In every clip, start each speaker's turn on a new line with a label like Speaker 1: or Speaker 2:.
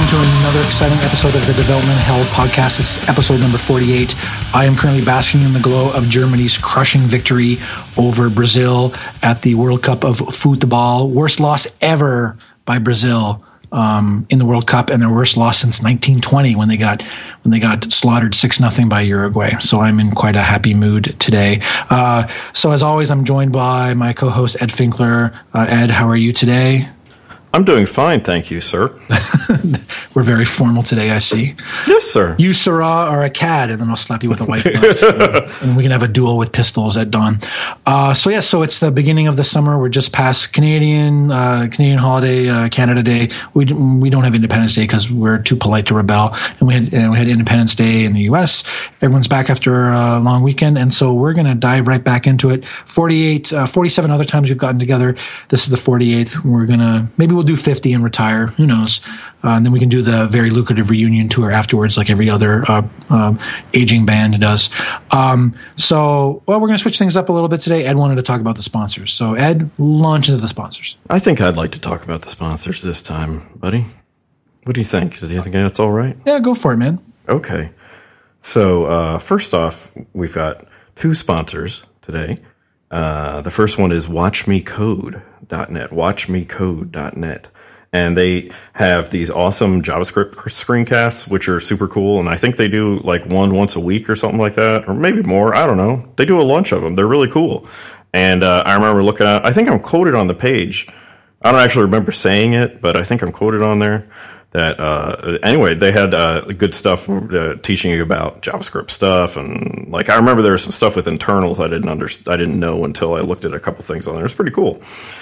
Speaker 1: welcome to another exciting episode of the Development Hell podcast. It's episode number 48. I am currently basking in the glow of Germany's crushing victory over Brazil at the World Cup of Football. Worst loss ever by Brazil in the World Cup, and their worst loss since 1920 when they got slaughtered 6-0 by Uruguay. So I'm in quite a happy mood today. So as always, I'm joined by my co-host Ed Finkler. Ed, how are you today?
Speaker 2: I'm doing fine, thank you, sir.
Speaker 1: We're very formal today, I see.
Speaker 2: Yes, sir.
Speaker 1: You, Sirrah, are a cad, and then I'll slap you with a white glove. And we can have a duel with pistols at dawn. So it's the beginning of the summer. We're just past Canadian holiday, Canada Day. We don't have Independence Day because we're too polite to rebel. And we had Independence Day in the U.S. Everyone's back after a long weekend, and so we're going to dive right back into it. 47 other times we've gotten together. This is the 48th. Maybe we'll do 50 and retire. Who knows? And then we can do the very lucrative reunion tour afterwards, like every other aging band does. We're going to switch things up a little bit today. Ed wanted to talk about the sponsors. So, Ed, launch into the sponsors.
Speaker 2: I think I'd like to talk about the sponsors this time, buddy. What do you think? Do you think that's all right?
Speaker 1: Yeah, go for it, man.
Speaker 2: Okay. So, first off, we've got two sponsors today. The first one is WatchMeCode.net, WatchMeCode.net. And they have these awesome JavaScript screencasts, which are super cool. And I think they do like one once a week or something like that, or maybe more. I don't know. They do a bunch of them. They're really cool. And I remember looking at, I think I'm quoted on the page. I don't actually remember saying it, but I think I'm quoted on there. That anyway, they had good stuff teaching you about JavaScript stuff, and like I remember there was some stuff with internals I didn't know until I looked at a couple things on there. It's pretty cool.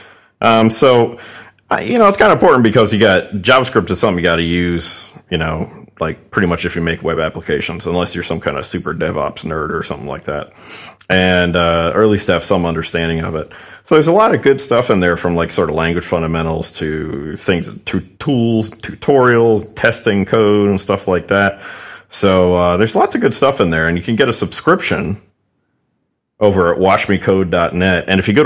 Speaker 2: It's kind of important because you got JavaScript is something you got to use, like pretty much if you make web applications, unless you're some kind of super DevOps nerd or something like that, and or at least have some understanding of it. So there's a lot of good stuff in there, from like sort of language fundamentals to things, to tools, tutorials, testing code and stuff like that. So there's lots of good stuff in there, and you can get a subscription over at watchmecode.net. And if you go to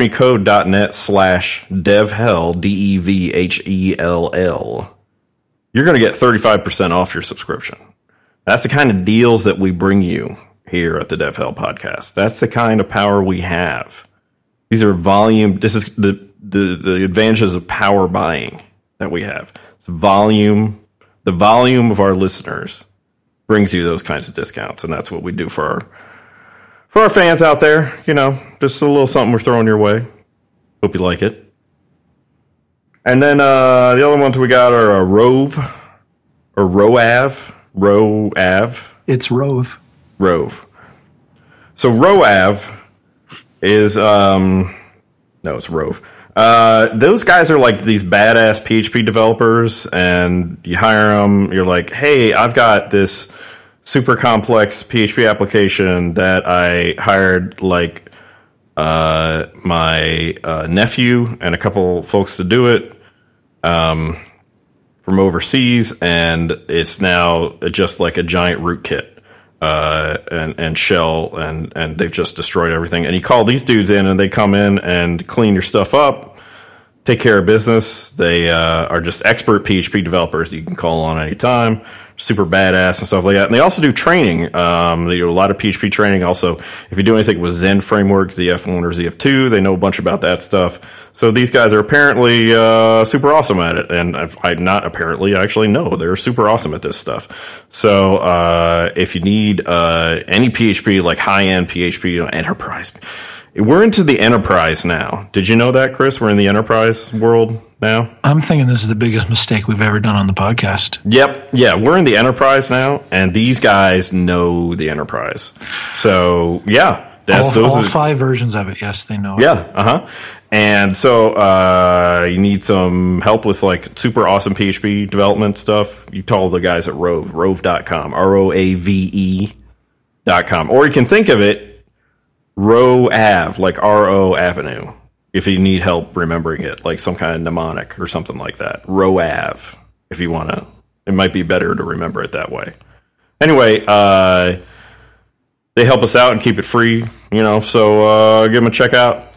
Speaker 2: watchmecode.net/devhell, DEVHELL, you're going to get 35% off your subscription. That's the kind of deals that we bring you here at the DevHell podcast. That's the kind of power we have. These are volume. This is the advantages of power buying that we have. The volume of our listeners brings you those kinds of discounts. And that's what we do for our fans out there. Just a little something we're throwing your way. Hope you like it. And then the other ones we got are Rove or Roav.
Speaker 1: It's Rove.
Speaker 2: Rove. So Roav is it's Rove. Those guys are like these badass PHP developers, and you hire them. You're like, hey, I've got this super complex PHP application that I hired like my nephew and a couple folks to do it from overseas, and it's now just like a giant rootkit and shell, and they've just destroyed everything. And you call these dudes in, and they come in and clean your stuff up, take care of business. They are just expert PHP developers you can call on anytime. Super badass and stuff like that. And they also do training. They do a lot of PHP training. Also, if you do anything with Zen Framework, ZF1 or ZF2, they know a bunch about that stuff. So these guys are apparently super awesome at it. And I actually know they're super awesome at this stuff. So if you need any PHP, like high-end PHP, enterprise, we're into the enterprise now. Did you know that, Chris? We're in the enterprise world now.
Speaker 1: I'm thinking this is the biggest mistake we've ever done on the podcast.
Speaker 2: Yep. Yeah, we're in the enterprise now, and these guys know the enterprise. So, yeah.
Speaker 1: All 5 versions of it, yes, they know.
Speaker 2: Yeah, And so you need some help with like super awesome PHP development stuff. You call the guys at Rove, rove.com, ROAVE.com. Or you can think of it, Roav, like RO Avenue, if you need help remembering it, like some kind of mnemonic or something like that. Roav, if you want to. It might be better to remember it that way. Anyway, they help us out and keep it free, so give them a check out.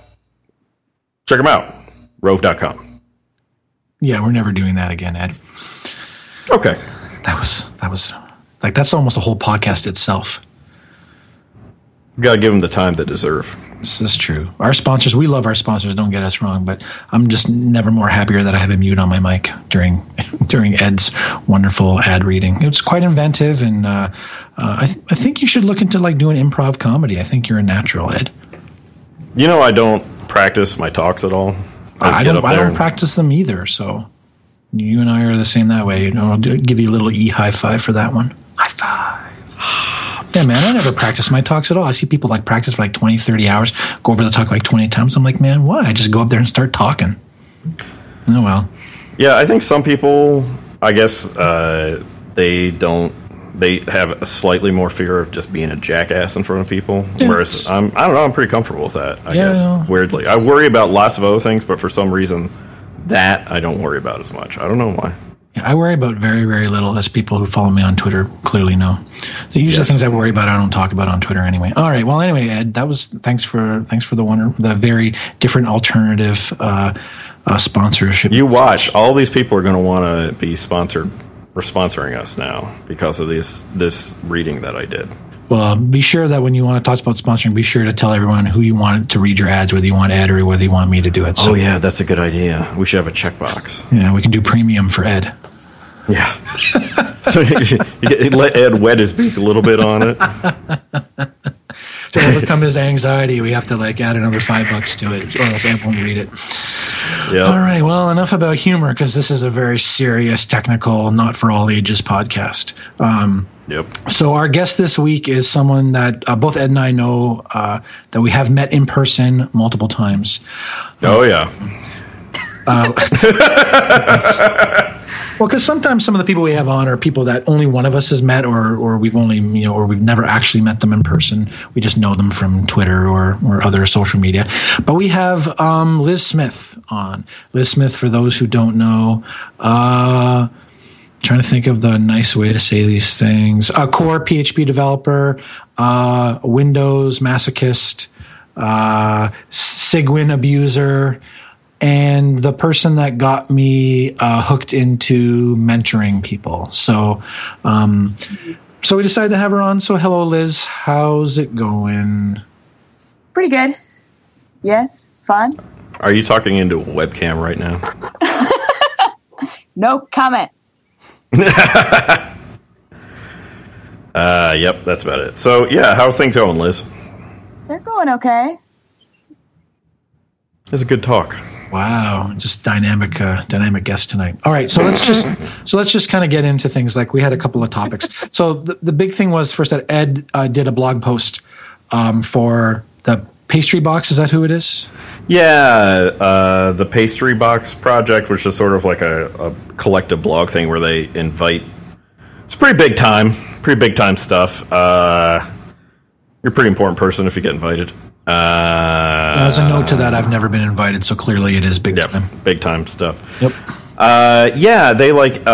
Speaker 2: Check them out, rove.com.
Speaker 1: Yeah, we're never doing that again, Ed.
Speaker 2: Okay.
Speaker 1: That was like, that's almost a whole podcast itself.
Speaker 2: Got to give them the time they deserve.
Speaker 1: This is true. Our sponsors, we love our sponsors, don't get us wrong, but I'm just never more happier that I have a mute on my mic during Ed's wonderful ad reading. It was quite inventive, and I think you should look into like doing improv comedy. I think you're a natural, Ed.
Speaker 2: You know, I don't practice my talks at all.
Speaker 1: I don't practice them either, so you and I are the same that way. You know, I'll give you a little high five for that one. High five. Yeah, man, I never practice my talks at all. I see people like practice for like 20, 30 hours, go over the talk like 20 times. I'm like, man, why? I just go up there and start talking. Oh, well.
Speaker 2: Yeah, I think some people, I guess, they have a slightly more fear of just being a jackass in front of people. Yes. Whereas I don't know, I'm pretty comfortable with that, I guess, weirdly. I worry about lots of other things, but for some reason, that I don't worry about as much. I don't know why.
Speaker 1: I worry about very, very little, as people who follow me on Twitter clearly know. The usual things I worry about, I don't talk about on Twitter anyway. All right. Well, anyway, Ed, that was thanks for the very different alternative sponsorship.
Speaker 2: You watch. All these people are going to want to be sponsoring us now because of this reading that I did.
Speaker 1: Well, be sure that when you want to talk about sponsoring, be sure to tell everyone who you want to read your ads, whether you want Ed or whether you want me to do it.
Speaker 2: So, yeah, that's a good idea. We should have a checkbox.
Speaker 1: Yeah, we can do premium for Ed.
Speaker 2: Yeah. So you let Ed wet his beak a little bit on it.
Speaker 1: To overcome his anxiety, we have to like add another $5 to it, or else Ed won't read it. Yep. All right. Well, enough about humor, because this is a very serious, technical, not for all ages podcast.
Speaker 2: Yep.
Speaker 1: So our guest this week is someone that both Ed and I know that we have met in person multiple times.
Speaker 2: Oh, yeah.
Speaker 1: Well, because sometimes some of the people we have on are people that only one of us has met, or we've only, or we've never actually met them in person. We just know them from Twitter or other social media. But we have Liz Smith on. Liz Smith, for those who don't know, trying to think of the nice way to say these things. A core PHP developer, Windows masochist, Cygwin abuser, and the person that got me hooked into mentoring people. So we decided to have her on. So hello, Liz. How's it going?
Speaker 3: Pretty good. Yes, fun.
Speaker 2: Are you talking into a webcam right now?
Speaker 3: No comment.
Speaker 2: Yep, that's about it. So, yeah, how's things going, Liz?
Speaker 3: They're going okay.
Speaker 2: It's a good talk.
Speaker 1: Wow, just dynamic guest tonight. All right, so let's just kind of get into things. Like, we had a couple of topics. So the big thing was first that Ed did a blog post for the Pastry Box. Is that who it is?
Speaker 2: Yeah, the Pastry Box project, which is sort of like a collective blog thing where they invite. It's pretty big time stuff. You're a pretty important person if you get invited.
Speaker 1: As a note to that, I've never been invited, so clearly it is big time.
Speaker 2: Big time stuff.
Speaker 1: Yep.
Speaker 2: Yeah, they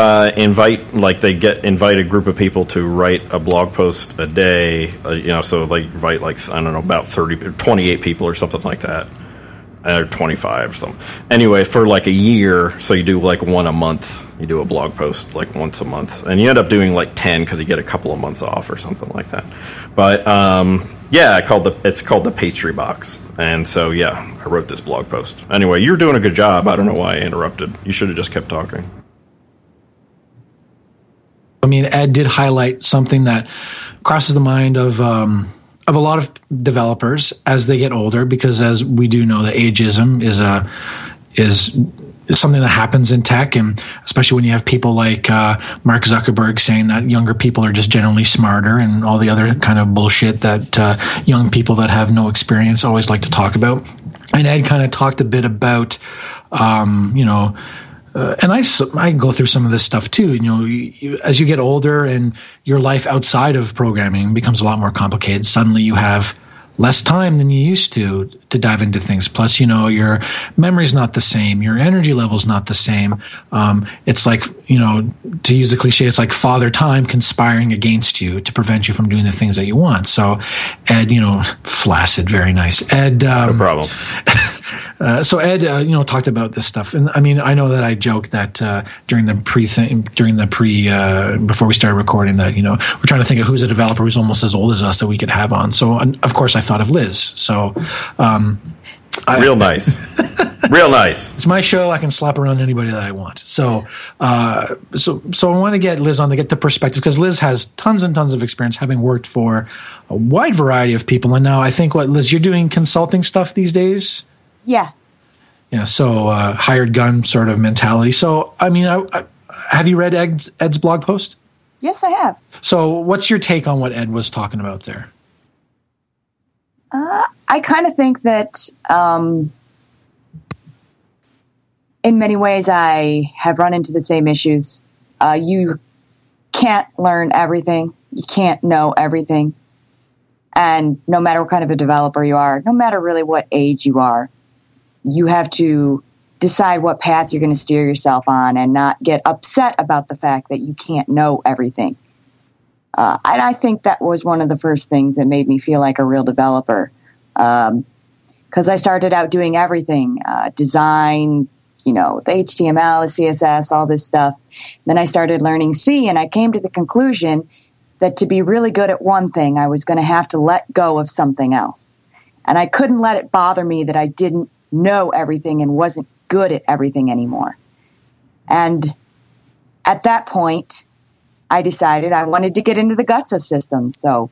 Speaker 2: invite a group of people to write a blog post a day. So they invite about 28 people or something like that, or 25 or something. Anyway, for like a year, so you do like one a month. You do a blog post like once a month, and you end up doing like 10 because you get a couple of months off or something like that. But yeah, it's called the Pastry Box, and so yeah, I wrote this blog post. Anyway, you're doing a good job. I don't know why I interrupted. You should have just kept talking.
Speaker 1: I mean, Ed did highlight something that crosses the mind of a lot of developers as they get older, because as we do know, the ageism is something that happens in tech, and especially when you have people like Mark Zuckerberg saying that younger people are just generally smarter, and all the other kind of bullshit that young people that have no experience always like to talk about. And Ed kind of talked a bit about, and I go through some of this stuff too. As you get older and your life outside of programming becomes a lot more complicated, suddenly you have less time than you used to dive into things. Plus, your memory's not the same. Your energy level's not the same. It's like, to use the cliche, it's like Father Time conspiring against you to prevent you from doing the things that you want. So Ed, flaccid, very nice. Ed,
Speaker 2: no problem.
Speaker 1: So Ed, talked about this stuff, and I mean, I know that I joked that before we started recording that we're trying to think of who's a developer who's almost as old as us that we could have on. So of course I thought of Liz. So
Speaker 2: real nice. Real nice.
Speaker 1: It's my show. I can slap around anybody that I want. So I want to get Liz on to get the perspective, because Liz has tons and tons of experience having worked for a wide variety of people. And now I think, Liz, you're doing consulting stuff these days?
Speaker 3: Yeah.
Speaker 1: Yeah. So hired gun sort of mentality. So, I mean, have you read Ed's blog post?
Speaker 3: Yes, I have.
Speaker 1: So what's your take on what Ed was talking about there?
Speaker 3: I kind of think that in many ways I have run into the same issues. You can't learn everything. You can't know everything. And no matter what kind of a developer you are, no matter really what age you are, you have to decide what path you're going to steer yourself on and not get upset about the fact that you can't know everything. And I think that was one of the first things that made me feel like a real developer. Because I started out doing everything, design, the HTML, the CSS, all this stuff. Then I started learning C, and I came to the conclusion that to be really good at one thing, I was going to have to let go of something else. And I couldn't let it bother me that I didn't know everything and wasn't good at everything anymore. And at that point, I decided I wanted to get into the guts of systems. So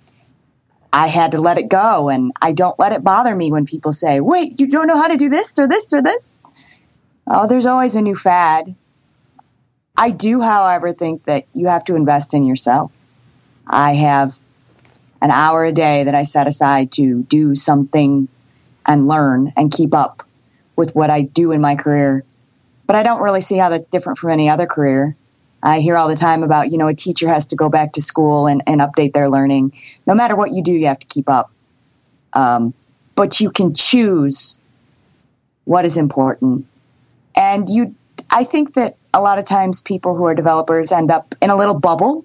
Speaker 3: I had to let it go, and I don't let it bother me when people say, wait, you don't know how to do this or this or this? Oh, there's always a new fad. I do, however, think that you have to invest in yourself. I have an hour a day that I set aside to do something and learn and keep up with what I do in my career. But I don't really see how that's different from any other career. I hear all the time about, a teacher has to go back to school and update their learning. No matter what you do, you have to keep up. But you can choose what is important. And I think that a lot of times people who are developers end up in a little bubble,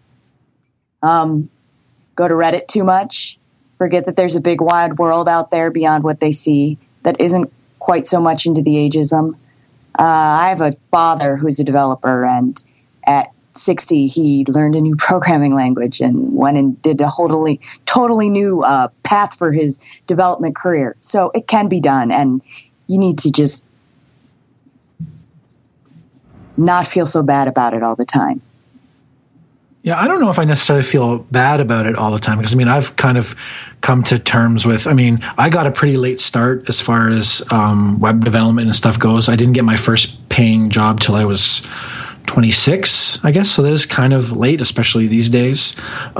Speaker 3: go to Reddit too much, forget that there's a big wide world out there beyond what they see that isn't quite so much into the ageism. I have a father who's a developer, and at 60, he learned a new programming language and went and did a totally new path for his development career. So it can be done, and you need to just not feel so bad about it all the time.
Speaker 1: Yeah, I don't know if I necessarily feel bad about it all the time, because I've kind of come to terms with, I got a pretty late start as far as web development and stuff goes. I didn't get my first paying job till I was 26, I guess. So that is kind of late, especially these days.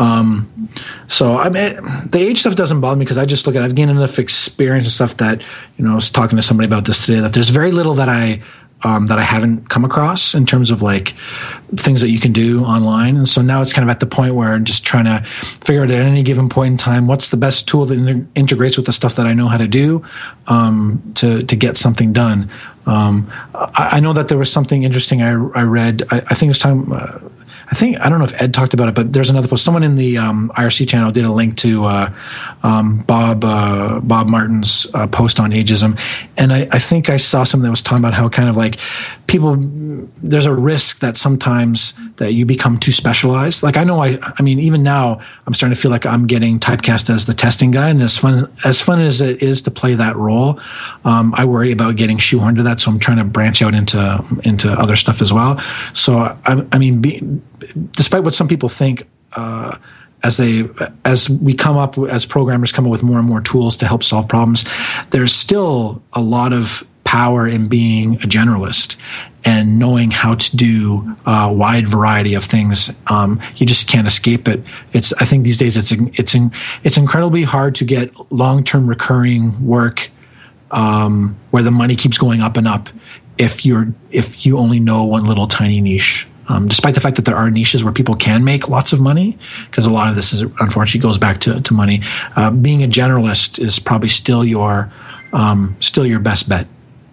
Speaker 1: The age stuff doesn't bother me, because I just look at it. I've gained enough experience and stuff that, I was talking to somebody about this today, that there's very little that I haven't come across in terms of things that you can do online. And so now it's kind of at the point where I'm just trying to figure out at any given point in time, what's the best tool that integrates with the stuff that I know how to do, to get something done. I know that there was something interesting I read. I think it was time. I don't know if Ed talked about it, but there's another post. Someone in the IRC channel did a link to Bob Martin's post on ageism, and I think I saw something that was talking about how kind of people, there's a risk that sometimes that you become too specialized. I know even now I'm starting to feel like I'm getting typecast as the testing guy, and as fun as it is to play that role, I worry about getting shoehorned to that. So I'm trying to branch out into other stuff as well. So despite what some people think, as we come up, as programmers come up with more and more tools to help solve problems, there's still a lot of power in being a generalist and knowing how to do a wide variety of things. You just can't escape it. I think these days it's incredibly hard to get long-term recurring work where the money keeps going up and up if you only know one little tiny niche. Despite the fact that there are niches where people can make lots of money, because a lot of this unfortunately goes back to money. Being a generalist is probably still your best bet.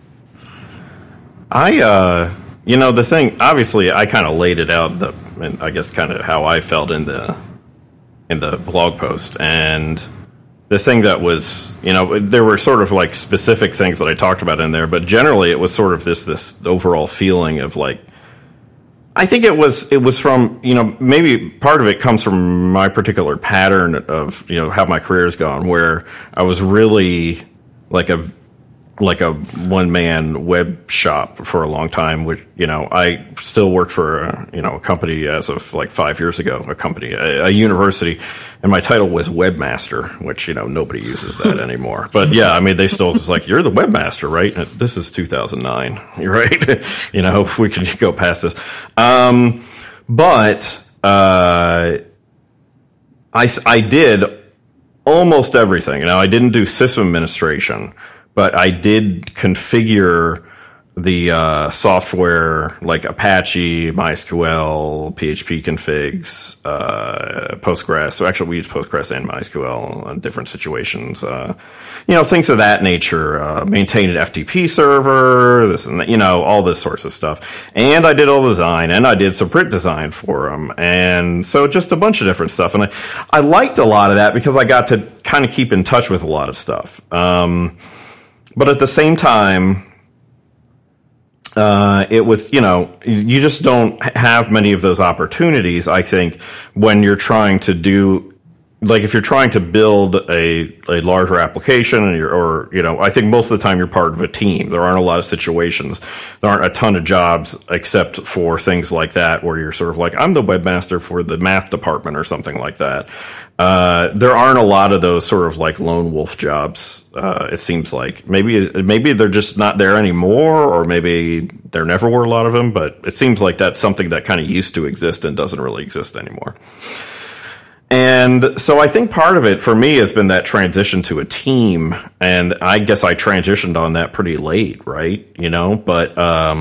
Speaker 2: The thing, obviously I kind of laid it out, and I guess kind of how I felt in the blog post, and the thing that was, there were sort of like specific things that I talked about in there, but generally it was sort of this overall feeling of like, I think it was from, maybe part of it comes from my particular pattern of, how my career's gone, where I was really like a one-man web shop for a long time, which, I still worked for, a company as of like 5 years ago, a university, and my title was webmaster, which, nobody uses that anymore. But yeah, I mean, they still just like, you're the webmaster, right? This is 2009. You're right. If we can go past this. But I did almost everything. Now, I didn't do system administration, but I did configure the software like Apache, MySQL, PHP configs, Postgres. So actually we use Postgres and MySQL in different situations. Things of that nature. Maintain an FTP server, this and that, all this sorts of stuff. And I did all the design, and I did some print design for them. And so just a bunch of different stuff. And I liked a lot of that because I got to kind of keep in touch with a lot of stuff. But at the same time, it was, you just don't have many of those opportunities, I think, when you're trying to do, like if you're trying to build a larger application and I think most of the time you're part of a team. There aren't a lot of situations. There aren't a ton of jobs except for things like that where you're sort of like, I'm the webmaster for the math department or something like that. There aren't a lot of those sort of like lone wolf jobs. It seems like maybe they're just not there anymore, or maybe there never were a lot of them, but it seems like that's something that kind of used to exist and doesn't really exist anymore. And so I think part of it for me has been that transition to a team, and I guess I transitioned on that pretty late, right? But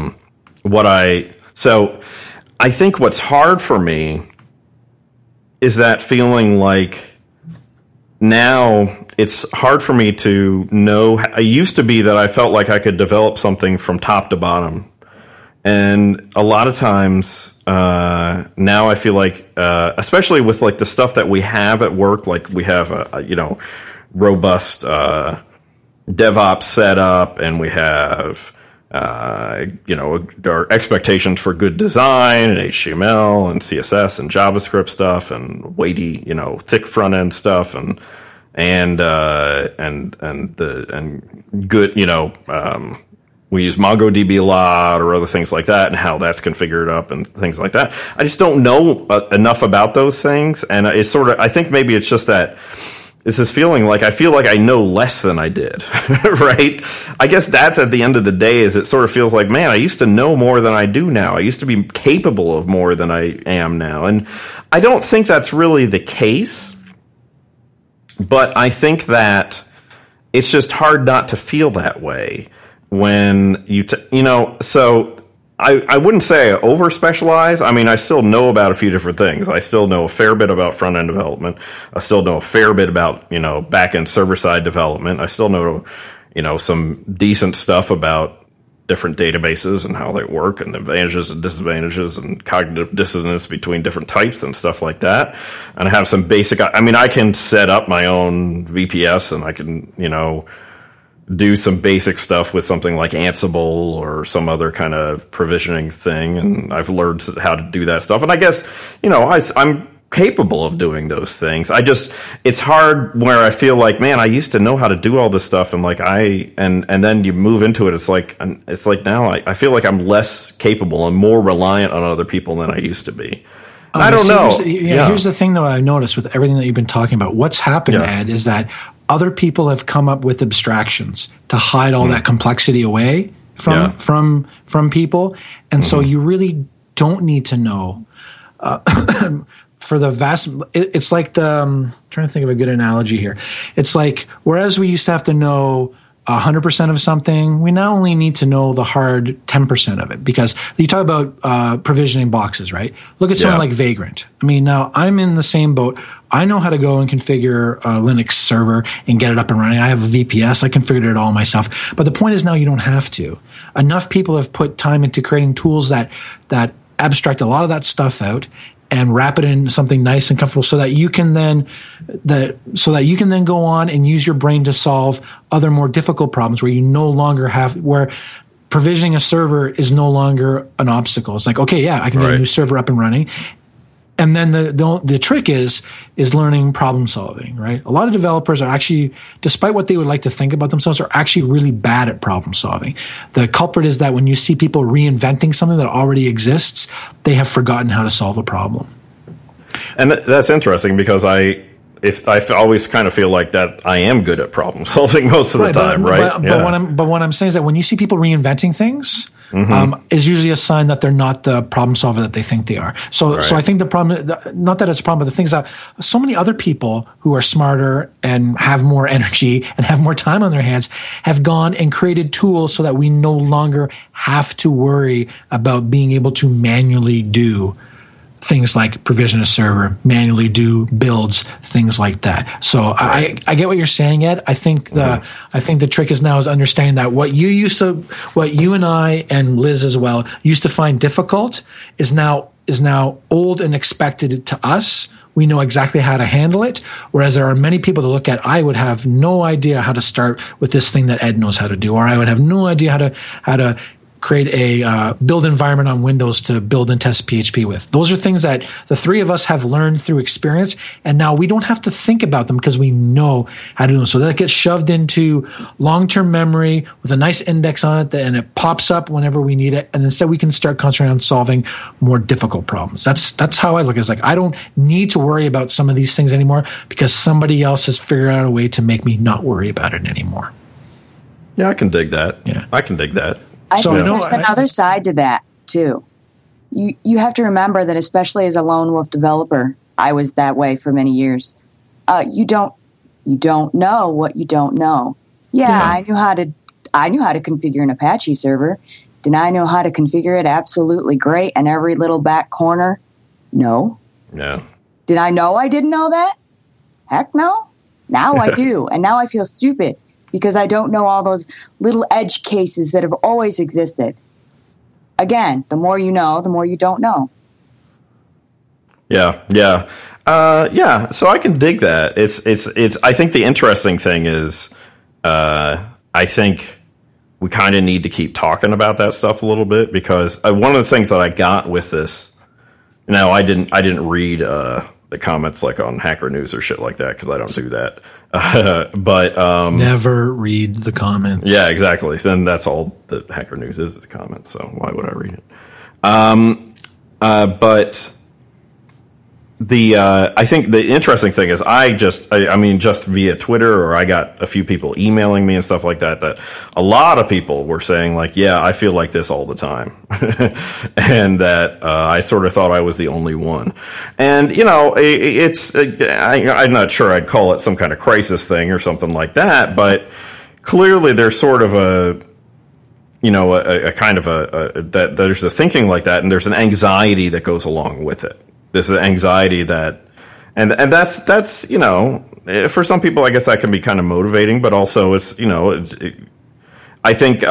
Speaker 2: I think what's hard for me is that feeling like now it's hard for me to know. I used to be that I felt like I could develop something from top to bottom. And a lot of times, now I feel like, especially with like the stuff that we have at work, like we have a robust, DevOps setup, and we have, our expectations for good design and HTML and CSS and JavaScript stuff and weighty, thick front end stuff and good, we use MongoDB a lot or other things like that and how that's configured up and things like that. I just don't know enough about those things. And it's sort of, I think maybe it's just that it's this feeling like I feel like I know less than I did, right? I guess that's at the end of the day is it sort of feels like, man, I used to know more than I do now. I used to be capable of more than I am now. And I don't think that's really the case, but I think that it's just hard not to feel that way. When so I wouldn't say I over specialize. I mean, I still know about a few different things. I still know a fair bit about front end development. I still know a fair bit about, back end server side development. I still know, some decent stuff about different databases and how they work and advantages and disadvantages and cognitive dissonance between different types and stuff like that. And I have some basic, I can set up my own VPS and I can, do some basic stuff with something like Ansible or some other kind of provisioning thing. And I've learned how to do that stuff. And I guess, I'm capable of doing those things. It's hard where I feel like, man, I used to know how to do all this stuff. And like and then you move into it. It's like now I feel like I'm less capable and more reliant on other people than I used to be. I don't know.
Speaker 1: Here's the thing, though, I've noticed with everything that you've been talking about. What's happened, Ed, is that other people have come up with abstractions to hide all that complexity away from people, and so you really don't need to know. For the vast, it's like I'm trying to think of a good analogy here. It's like whereas we used to have to know 100% of something, we now only need to know the hard 10% of it, because you talk about provisioning boxes, right? Look at something like Vagrant. I mean, now I'm in the same boat. I know how to go and configure a Linux server and get it up and running. I have a VPS. I configured it all myself. But the point is now you don't have to. Enough people have put time into creating tools that abstract a lot of that stuff out. and wrap it in something nice and comfortable so that you can then go on and use your brain to solve other more difficult problems where you no longer have where provisioning a server is no longer an obstacle. It's like, okay, yeah, I can get a new server up and running. And then the trick is learning problem solving, right? A lot of developers are actually, despite what they would like to think about themselves, are actually really bad at problem solving. The culprit is that when you see people reinventing something that already exists, they have forgotten how to solve a problem.
Speaker 2: And that's interesting because I always kind of feel like that I am good at problem solving most of the time, right?
Speaker 1: But what I'm saying is that when you see people reinventing things, is usually a sign that they're not the problem solver that they think they are. So I think the problem, not that it's a problem, but the thing is that so many other people who are smarter and have more energy and have more time on their hands have gone and created tools so that we no longer have to worry about being able to manually do things like provision a server, manually do builds, things like that. So I get what you're saying, Ed. I think the trick is understanding that what you and I and Liz as well used to find difficult is now old and expected to us. We know exactly how to handle it. Whereas there are many people that look at, I would have no idea how to start with this thing that Ed knows how to do, or I would have no idea how to create a build environment on Windows to build and test PHP with. Those are things that the three of us have learned through experience, and now we don't have to think about them because we know how to do them. So that gets shoved into long-term memory with a nice index on it, and it pops up whenever we need it, and instead we can start concentrating on solving more difficult problems. That's how I look. It's like I don't need to worry about some of these things anymore because somebody else has figured out a way to make me not worry about it anymore.
Speaker 2: Yeah, I can dig that. Yeah, I can dig that.
Speaker 3: I think there's another side to that, too. You have to remember that, especially as a lone wolf developer, I was that way for many years. You don't know what you don't know. Yeah, I knew how to configure an Apache server. Did I know how to configure it absolutely great in every little back corner? No.
Speaker 2: No.
Speaker 3: Did I know I didn't know that? Heck no. Now I do, and now I feel stupid because I don't know all those little edge cases that have always existed. Again, the more you know, the more you don't know.
Speaker 2: Yeah. So I can dig that. It's. I think the interesting thing is, I think we kind of need to keep talking about that stuff a little bit because one of the things that I got with this. Now, I didn't read the comments like on Hacker News or shit like that because I don't do that. But
Speaker 1: never read the comments.
Speaker 2: Yeah, exactly. Then that's all the Hacker News is the comments. So why would I read it? But I think the interesting thing is just via Twitter or I got a few people emailing me and stuff like that a lot of people were saying like, yeah, I feel like this all the time. And that I sort of thought I was the only one. And, I'm not sure I'd call it some kind of crisis thing or something like that, but clearly there's sort of a kind of that there's a thinking like that and there's an anxiety that goes along with it. This is anxiety that, and that's for some people, I guess that can be kind of motivating, but also it's, I think,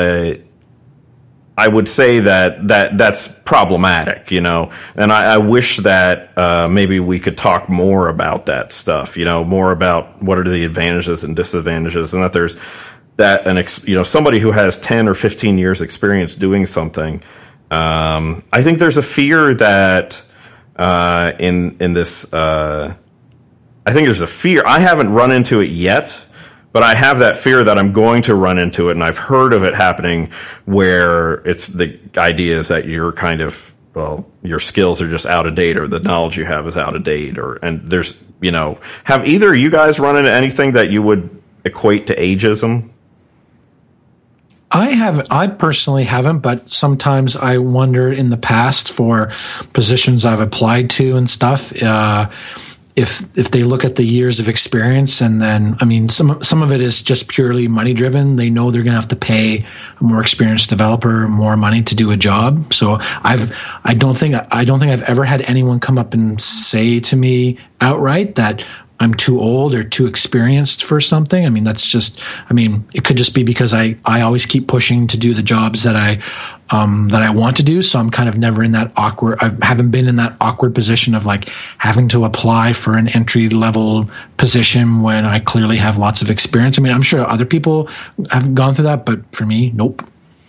Speaker 2: I would say that's problematic, and I wish that, maybe we could talk more about that stuff, more about what are the advantages and disadvantages and that there's that, somebody who has 10 or 15 years experience doing something. I think there's a fear that, in this, I think there's a fear. I haven't run into it yet, but I have that fear that I'm going to run into it, and I've heard of it happening where it's the idea is that you're kind of, your skills are just out of date, or the knowledge you have is out of date, and there's, have either of you guys run into anything that you would equate to ageism?
Speaker 1: I personally haven't, but sometimes I wonder in the past for positions I've applied to and stuff, if they look at the years of experience and then, some of it is just purely money driven. They know they're going to have to pay a more experienced developer more money to do a job. So I don't think I've ever had anyone come up and say to me outright that I'm too old or too experienced for something. I mean, it could just be because I always keep pushing to do the jobs that I want to do. So I'm kind of never in that awkward, I haven't been in that awkward position of like having to apply for an entry level position when I clearly have lots of experience. I mean, I'm sure other people have gone through that, but for me, nope.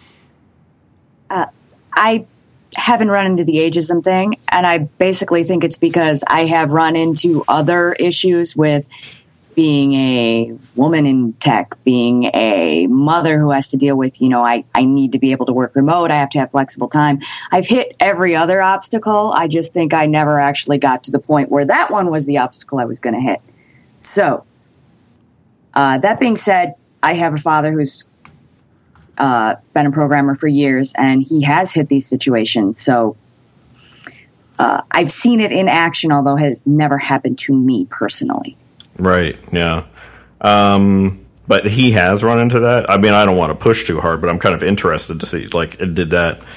Speaker 3: I haven't run into the ageism thing, and I basically think it's because I have run into other issues with being a woman in tech, being a mother who has to deal with, I need to be able to work remote. I have to have flexible time. I've hit every other obstacle. I just think I never actually got to the point where that one was the obstacle I was going to hit. So, that being said, I have a father who's been a programmer for years, and he has hit these situations. So I've seen it in action, although it has never happened to me personally. Right.
Speaker 2: Yeah. But he has run into that. I mean, I don't want to push too hard, but I'm kind of interested to see, like, did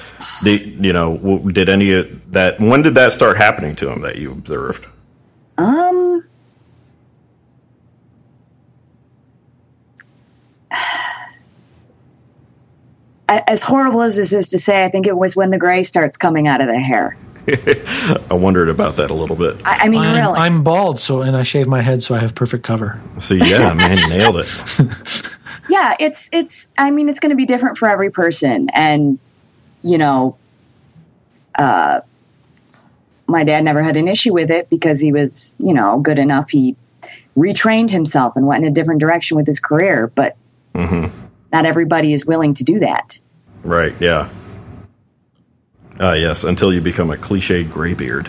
Speaker 2: any of that, when did that start happening to him that you observed?
Speaker 3: As horrible as this is to say, I think it was when the gray starts coming out of the hair.
Speaker 2: I wondered about that a little bit.
Speaker 3: I mean, really.
Speaker 1: I'm bald, and I shave my head, so I have perfect cover.
Speaker 2: See, yeah, man, you nailed it.
Speaker 3: Yeah, it's going to be different for every person. And, my dad never had an issue with it because he was, good enough. He retrained himself and went in a different direction with his career. But not everybody is willing to do that.
Speaker 2: Right, yeah. Yes, until you become a cliched graybeard.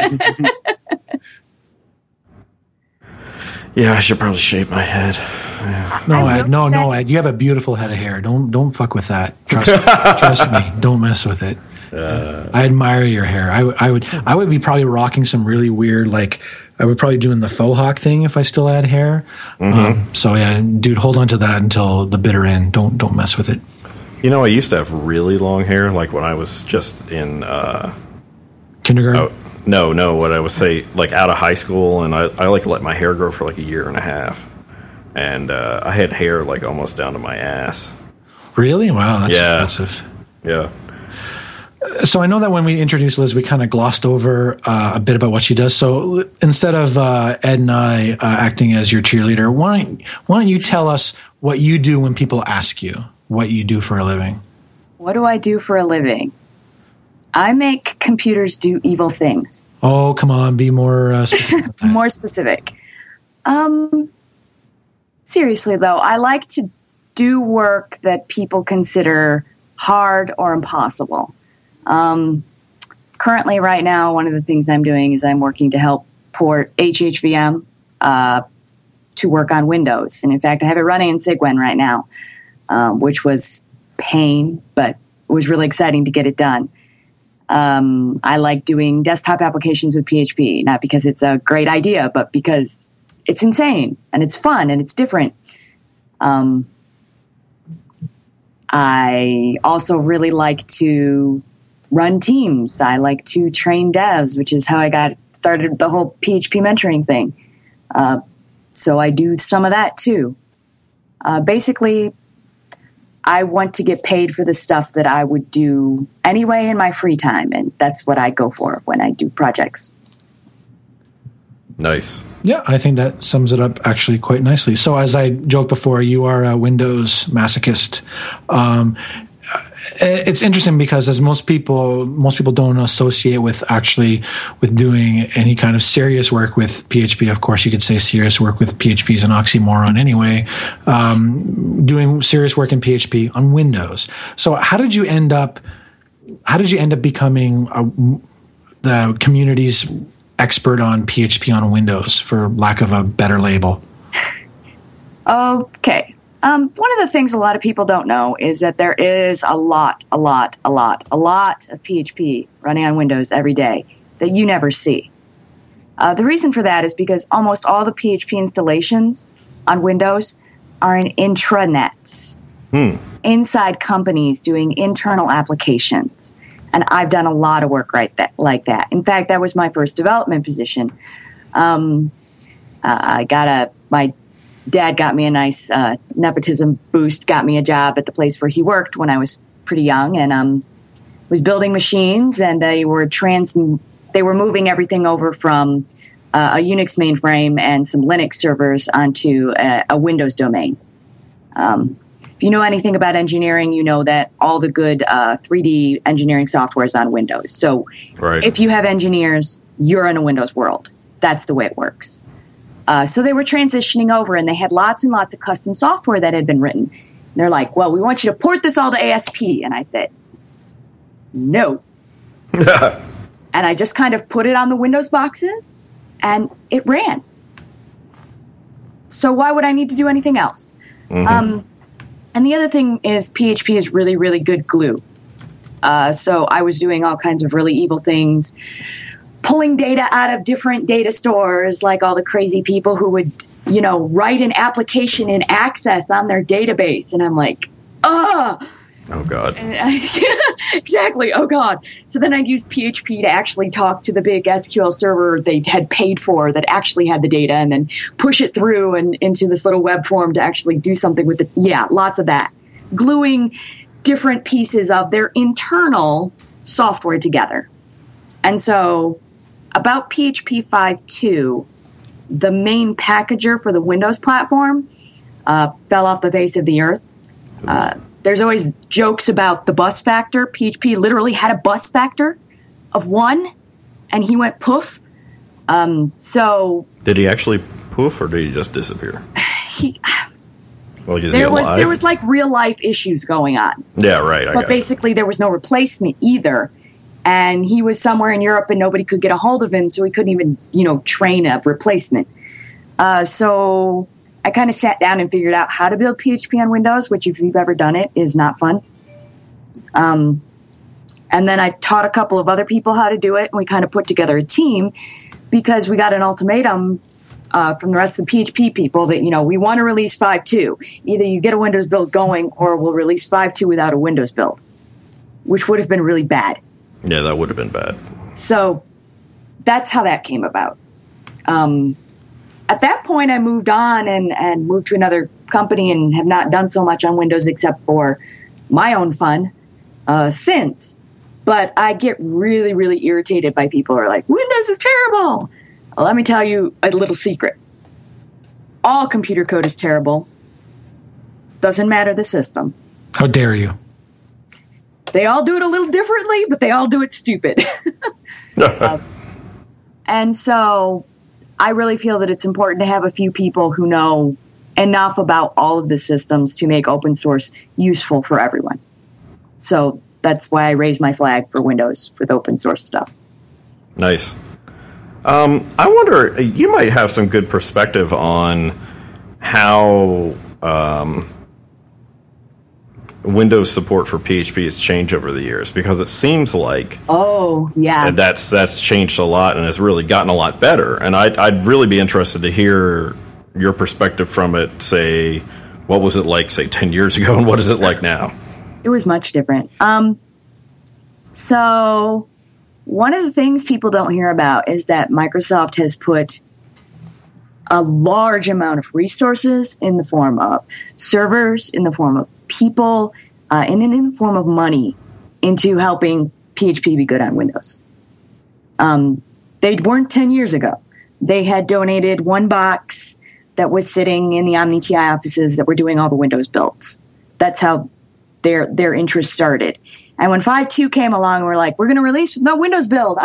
Speaker 2: Yeah, I should probably shave my head. Yeah.
Speaker 1: No, Ed, you have a beautiful head of hair. Don't fuck with that. Trust me. Don't mess with it. I admire your hair. I would be probably rocking some really weird, like, I would probably doing the faux hawk thing if I still had hair. So yeah, dude, hold on to that until the bitter end. Don't mess with it.
Speaker 2: I used to have really long hair, like when I was just in
Speaker 1: kindergarten.
Speaker 2: No, what I would say, like out of high school, and I like let my hair grow for like a year and a half, and I had hair like almost down to my ass.
Speaker 1: Really? Wow, that's impressive.
Speaker 2: Yeah.
Speaker 1: So I know that when we introduced Liz, we kind of glossed over a bit about what she does. So instead of Ed and I acting as your cheerleader, why don't you tell us what you do when people ask you what you do for a living?
Speaker 3: What do I do for a living? I make computers do evil things.
Speaker 1: Oh, come on, be more specific.
Speaker 3: More specific. Seriously, though, I like to do work that people consider hard or impossible. Currently, right now, one of the things I'm doing is I'm working to help port HHVM to work on Windows. And in fact, I have it running in Cygwin right now, which was pain, but it was really exciting to get it done. I like doing desktop applications with PHP, not because it's a great idea, but because it's insane and it's fun and it's different. I also really like to run teams. I like to train devs, which is how I got started the whole PHP mentoring thing. So I do some of that too. Basically, I want to get paid for the stuff that I would do anyway in my free time, and that's what I go for when I do projects.
Speaker 2: Nice.
Speaker 1: Yeah, I think that sums it up actually quite nicely. So as I joked before, you are a Windows masochist. It's interesting because as most people don't associate with doing any kind of serious work with PHP. Of course, you could say serious work with PHP is an oxymoron anyway. Doing serious work in PHP on Windows. So how did you end up becoming the community's expert on PHP on Windows, for lack of a better label?
Speaker 3: Okay. One of the things a lot of people don't know is that there is a lot of PHP running on Windows every day that you never see. The reason for that is because almost all the PHP installations on Windows are in intranets, inside companies doing internal applications. And I've done a lot of work like that. In fact, that was my first development position. My dad got me a nice nepotism boost, got me a job at the place where he worked when I was pretty young, and was building machines, and they were moving everything over from a Unix mainframe and some Linux servers onto a Windows domain. If you know anything about engineering, you know that all the good 3D engineering software is on Windows. So if you have engineers, you're in a Windows world. That's the way it works. So they were transitioning over, and they had lots and lots of custom software that had been written. They're like, well, we want you to port this all to ASP. And I said, no. And I just kind of put it on the Windows boxes, and it ran. So why would I need to do anything else? Mm-hmm. And the other thing is PHP is really, really good glue. So I was doing all kinds of really evil things, pulling data out of different data stores, like all the crazy people who would, write an application in Access on their database. And I'm like, oh,
Speaker 2: God.
Speaker 3: Exactly. Oh, God. So then I'd use PHP to actually talk to the big SQL server they had paid for that actually had the data, and then push it through and into this little web form to actually do something with it. Yeah, lots of that. Gluing different pieces of their internal software together. And so about PHP 5.2, the main packager for the Windows platform fell off the face of the earth. There's always jokes about the bus factor. PHP literally had a bus factor of 1, and he went poof. So
Speaker 2: did he actually poof, or did he just disappear?
Speaker 3: There was like real life issues going on.
Speaker 2: Yeah, right.
Speaker 3: But basically, there was no replacement either, and he was somewhere in Europe, and nobody could get a hold of him, so he couldn't even train a replacement. So I kind of sat down and figured out how to build PHP on Windows, which if you've ever done it is not fun. And then I taught a couple of other people how to do it, and we kind of put together a team because we got an ultimatum from the rest of the PHP people that, we want to release 5.2. Either you get a Windows build going, or we'll release 5.2 without a Windows build, which would have been really bad.
Speaker 2: Yeah, that would have been bad.
Speaker 3: So that's how that came about. At that point, I moved on and moved to another company and have not done so much on Windows except for my own fun since. But I get really, really irritated by people who are like, Windows is terrible. Well, let me tell you a little secret. All computer code is terrible. Doesn't matter the system.
Speaker 1: How dare you?
Speaker 3: They all do it a little differently, but they all do it stupid. And so I really feel that it's important to have a few people who know enough about all of the systems to make open source useful for everyone. So that's why I raise my flag for Windows for the open source stuff.
Speaker 2: Nice. I wonder, you might have some good perspective on how Windows support for PHP has changed over the years, because it seems like that's changed a lot and has really gotten a lot better. And I'd really be interested to hear your perspective from it. Say, what was it like, say, 10 years ago, and what is it like now?
Speaker 3: It was much different. So one of the things people don't hear about is that Microsoft has put a large amount of resources in the form of servers, in the form of people, and in the form of money into helping PHP be good on Windows. They weren't 10 years ago. They had donated one box that was sitting in the OmniTI offices that were doing all the Windows builds. That's how their interest started. And when 5.2 came along, we're like, we're going to release with no Windows build.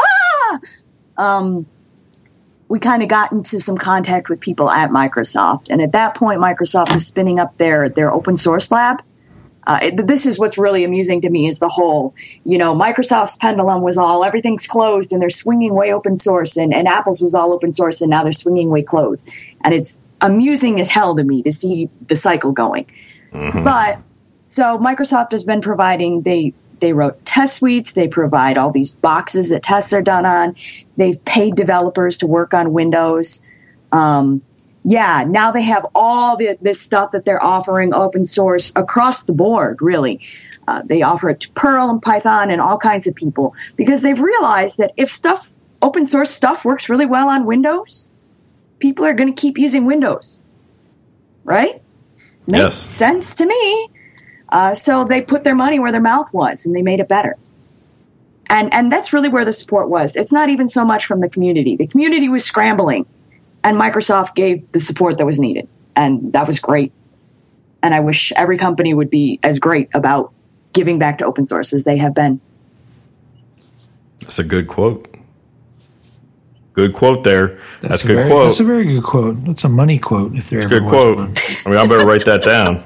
Speaker 3: We kind of got into some contact with people at Microsoft. And at that point, Microsoft was spinning up their open source lab. This is what's really amusing to me is the whole, Microsoft's pendulum was all, everything's closed and they're swinging way open source, and Apple's was all open source and now they're swinging way closed. And it's amusing as hell to me to see the cycle going. Mm-hmm. But so Microsoft has been providing, they wrote test suites. They provide all these boxes that tests are done on. They've paid developers to work on Windows. Now they have all this stuff that they're offering open source across the board, really. They offer it to Perl and Python and all kinds of people because they've realized that if open source stuff works really well on Windows, people are going to keep using Windows, right? Makes sense to me. So they put their money where their mouth was, and they made it better. And that's really where the support was. It's not even so much from the community. The community was scrambling, and Microsoft gave the support that was needed, and that was great. And I wish every company would be as great about giving back to open source as they have been.
Speaker 2: That's a good quote. Good quote there. That's a good quote.
Speaker 1: That's a very good quote. That's a money quote. If there ever
Speaker 2: good
Speaker 1: was
Speaker 2: quote.
Speaker 1: one.
Speaker 2: I mean, I better write that down.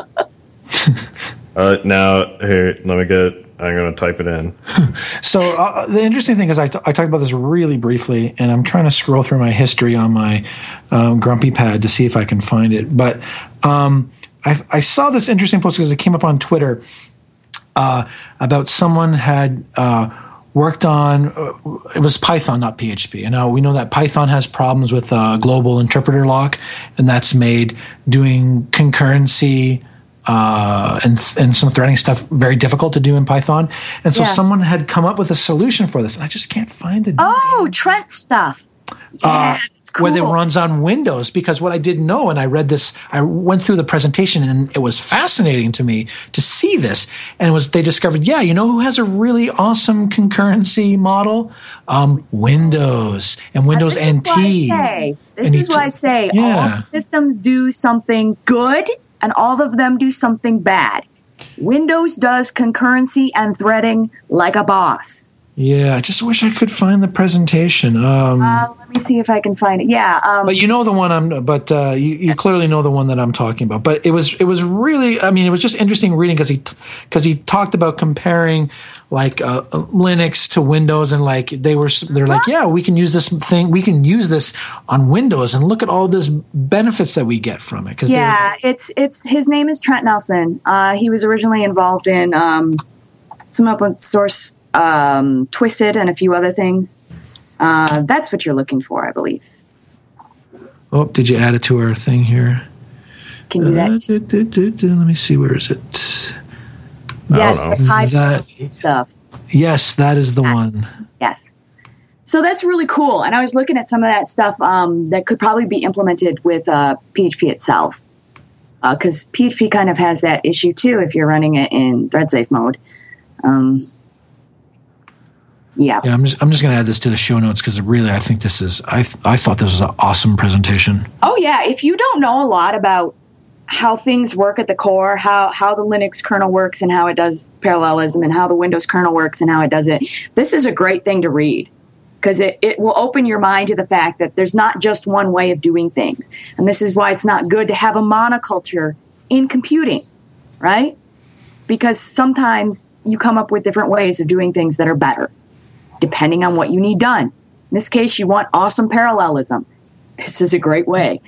Speaker 2: Now here, let me get. I'm going to type it in.
Speaker 1: So the interesting thing is I talked about this really briefly, and I'm trying to scroll through my history on my Grumpy Pad to see if I can find it. But I saw this interesting post because it came up on Twitter about someone had worked on it was Python, not PHP. And now we know that Python has problems with global interpreter lock, and that's made doing concurrency and some threading stuff very difficult to do in Python. And so someone had come up with a solution for this, and I just can't find it.
Speaker 3: Oh, Trent stuff. Yeah, it's cool.
Speaker 1: Where it runs on Windows, because what I didn't know, and I read this, I went through the presentation, and it was fascinating to me to see this. And they discovered, you know who has a really awesome concurrency model? Windows and Windows NT.
Speaker 3: This is why I say all systems do something good, and all of them do something bad. Windows does concurrency and threading like a boss.
Speaker 1: Yeah, I just wish I could find the presentation.
Speaker 3: Let me see if I can find it. Yeah,
Speaker 1: but you know the one you clearly know the one that I'm talking about. But it was really, I mean, it was just interesting reading because he talked about comparing like Linux to Windows, and like they're like, yeah, we can use this thing, we can use this on Windows, and look at all this benefits that we get from it.
Speaker 3: It's his name is Trent Nelson. He was originally involved in some open source. Twisted and a few other things. That's what you're looking for, I believe.
Speaker 1: Oh, did you add it to our thing here?
Speaker 3: Can you do that?
Speaker 1: Let me see. Where is it?
Speaker 3: Yes, the high stuff.
Speaker 1: Yes, that is the one.
Speaker 3: Yes. So that's really cool. And I was looking at some of that stuff that could probably be implemented with PHP itself. Because PHP kind of has that issue too if you're running it in thread safe mode. Yeah,
Speaker 1: I'm just going to add this to the show notes because really I think this is I thought this was an awesome presentation.
Speaker 3: Oh yeah, if you don't know a lot about how things work at the core, how the Linux kernel works and how it does parallelism, and how the Windows kernel works and how it does it, this is a great thing to read because it will open your mind to the fact that there's not just one way of doing things. And this is why it's not good to have a monoculture in computing, right? Because sometimes you come up with different ways of doing things that are better, depending on what you need done. In this case, you want awesome parallelism. This is a great way.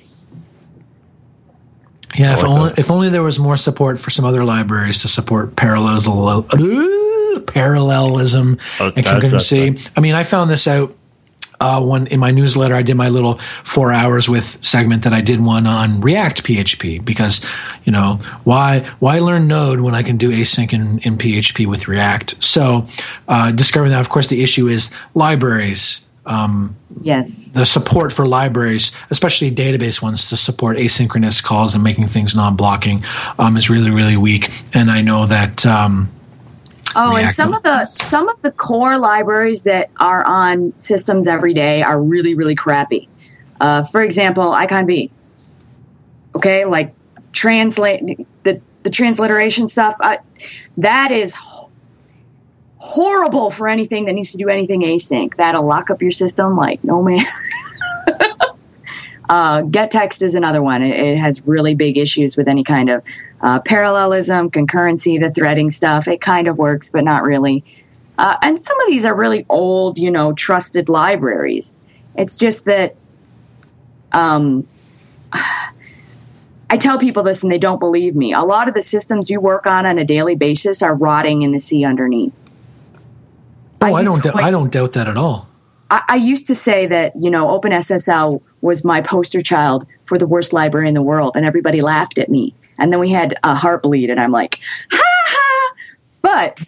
Speaker 1: Yeah, if only there was more support for some other libraries to support parallelism and concurrency. I mean, I found this out when in my newsletter I did my little 4 hours with segment that I did one on React PHP because, you know, why learn Node when I can do async in PHP with React? So discovering that, of course, the issue is libraries.
Speaker 3: Yes.
Speaker 1: The support for libraries, especially database ones, to support asynchronous calls and making things non-blocking is really, really weak. And I know that
Speaker 3: and some of the core libraries that are on systems every day are really, really crappy. For example, IconV. Okay, like translate the transliteration stuff. That is horrible for anything that needs to do anything async. That'll lock up your system like no man. GetText is another one. It has really big issues with any kind of parallelism, concurrency, the threading stuff. It kind of works, but not really. And some of these are really old, trusted libraries. It's just that I tell people this and they don't believe me. A lot of the systems you work on a daily basis are rotting in the sea underneath.
Speaker 1: Oh, I don't doubt that at all.
Speaker 3: I used to say that, OpenSSL was my poster child for the worst library in the world, and everybody laughed at me. And then we had a Heartbleed, and I'm like, ha ha! But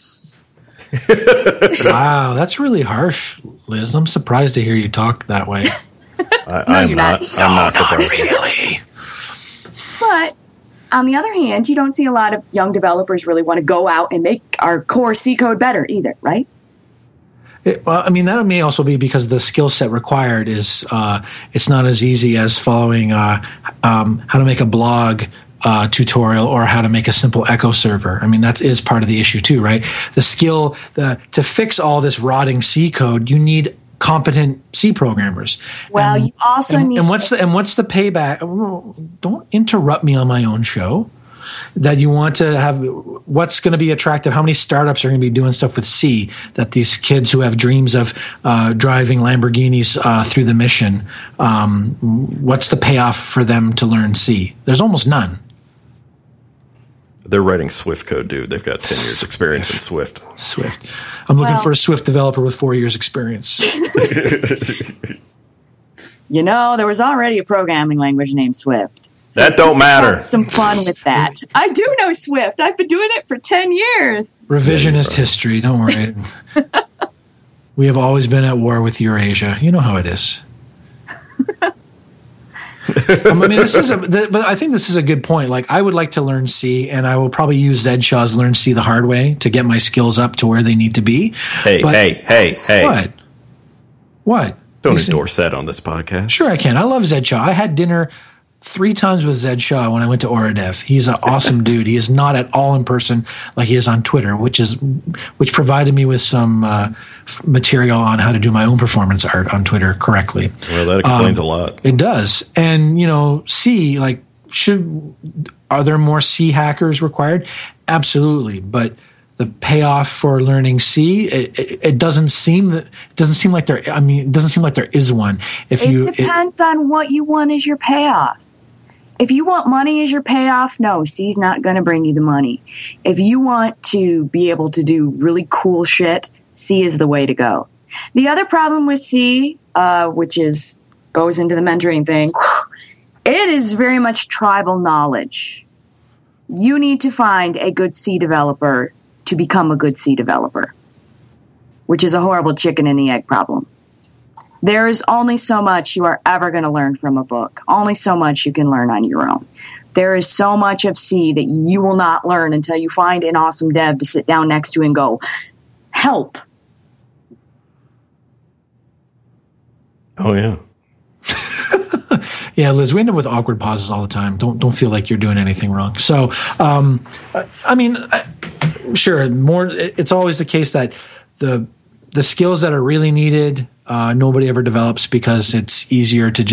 Speaker 1: wow, that's really harsh, Liz. I'm surprised to hear you talk that way.
Speaker 2: I'm not surprised.
Speaker 1: Really.
Speaker 3: But on the other hand, you don't see a lot of young developers really want to go out and make our core C code better either, right?
Speaker 1: Well, I mean, that may also be because the skill set required is it's not as easy as following how to make a blog tutorial or how to make a simple Echo server. I mean, that is part of the issue too, right? The skill to fix all this rotting C code, you need competent C programmers.
Speaker 3: Well, you also need.
Speaker 1: And what's the payback? Don't interrupt me on my own show. That you want to have, what's going to be attractive? How many startups are going to be doing stuff with C? That these kids who have dreams of driving Lamborghinis through the mission, what's the payoff for them to learn C? There's almost none.
Speaker 2: They're writing Swift code, dude. They've got 10 years experience in Swift.
Speaker 1: I'm looking for a Swift developer with 4 years experience.
Speaker 3: You know, there was already a programming language named Swift. So
Speaker 2: that don't matter.
Speaker 3: Have some fun with that. I do know Swift. I've been doing it for 10 years.
Speaker 1: Revisionist history. Don't worry. We have always been at war with Eurasia. You know how it is. I mean, but I think this is a good point. Like, I would like to learn C, and I will probably use Zed Shaw's Learn C the Hard Way to get my skills up to where they need to be.
Speaker 2: Hey.
Speaker 1: What?
Speaker 2: Don't endorse that on this podcast.
Speaker 1: Sure I can. I love Zed Shaw. I had dinner 3 times with Zed Shaw when I went to Oradev. He's an awesome dude. He is not at all in person like he is on Twitter, which provided me with some material on how to do my own performance art on Twitter correctly.
Speaker 2: Well, that explains a lot.
Speaker 1: It does. And, C, like, are there more C hackers required? Absolutely. But the payoff for learning C, it doesn't seem like there. I mean, it doesn't seem like there is one.
Speaker 3: It depends on what you want as your payoff. If you want money as your payoff, no, C's not going to bring you the money. If you want to be able to do really cool shit, C is the way to go. The other problem with C, which goes into the mentoring thing, it is very much tribal knowledge. You need to find a good C developer to become a good C developer, which is a horrible chicken and the egg problem. There is only so much you are ever going to learn from a book. Only so much you can learn on your own. There is so much of C that you will not learn until you find an awesome dev to sit down next to and go, help.
Speaker 2: Oh, yeah.
Speaker 1: Yeah, Liz, we end up with awkward pauses all the time. Don't feel like you're doing anything wrong. So, I mean, sure, it's always the case that the skills that are really needed, nobody ever develops because it's easier to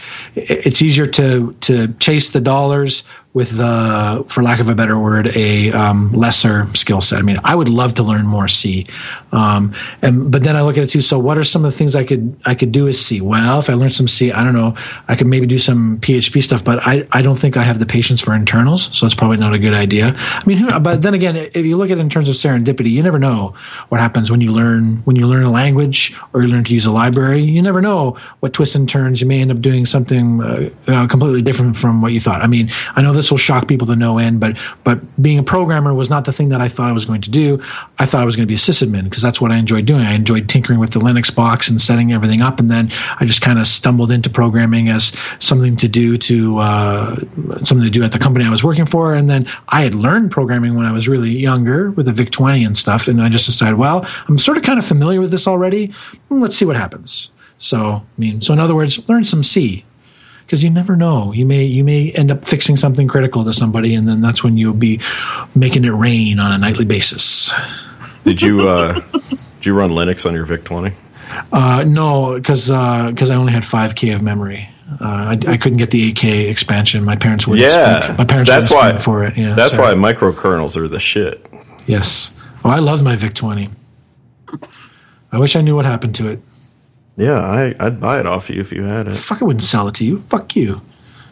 Speaker 1: chase the dollars with for lack of a better word, a lesser skill set. I mean, I would love to learn more C, but then I look at it too. So, what are some of the things I could do as C? Well, if I learn some C, I don't know, I could maybe do some PHP stuff, but I don't think I have the patience for internals, so it's probably not a good idea. I mean, but then again, if you look at it in terms of serendipity, you never know what happens when you learn a language or you learn to use a library. You never know what twists and turns. You may end up doing something completely different from what you thought. I mean, I know this will shock people to no end, but being a programmer was not the thing that I thought I was going to do. I thought I was going to be a sysadmin because that's what I enjoyed doing. I enjoyed tinkering with the Linux box and setting everything up, and then I just kind of stumbled into programming as something to do at the company I was working for. And then I had learned programming when I was really younger with the VIC-20 and stuff, and I just decided, well, I'm sort of kind of familiar with this already. Let's see what happens. So in other words, learn some C. Because you never know. You may end up fixing something critical to somebody, and then that's when you'll be making it rain on a nightly basis.
Speaker 2: Did you run Linux on your VIC-20?
Speaker 1: No, because I only had 5K of memory. I couldn't get the 8K expansion. My parents wouldn't.
Speaker 2: Yeah,
Speaker 1: my parents wouldn't spend for it. Yeah,
Speaker 2: that's why microkernels are the shit.
Speaker 1: Yes. Well, I love my VIC-20. I wish I knew what happened to it.
Speaker 2: Yeah, I'd buy it off you if you had it.
Speaker 1: Fuck, I wouldn't sell it to you. Fuck you.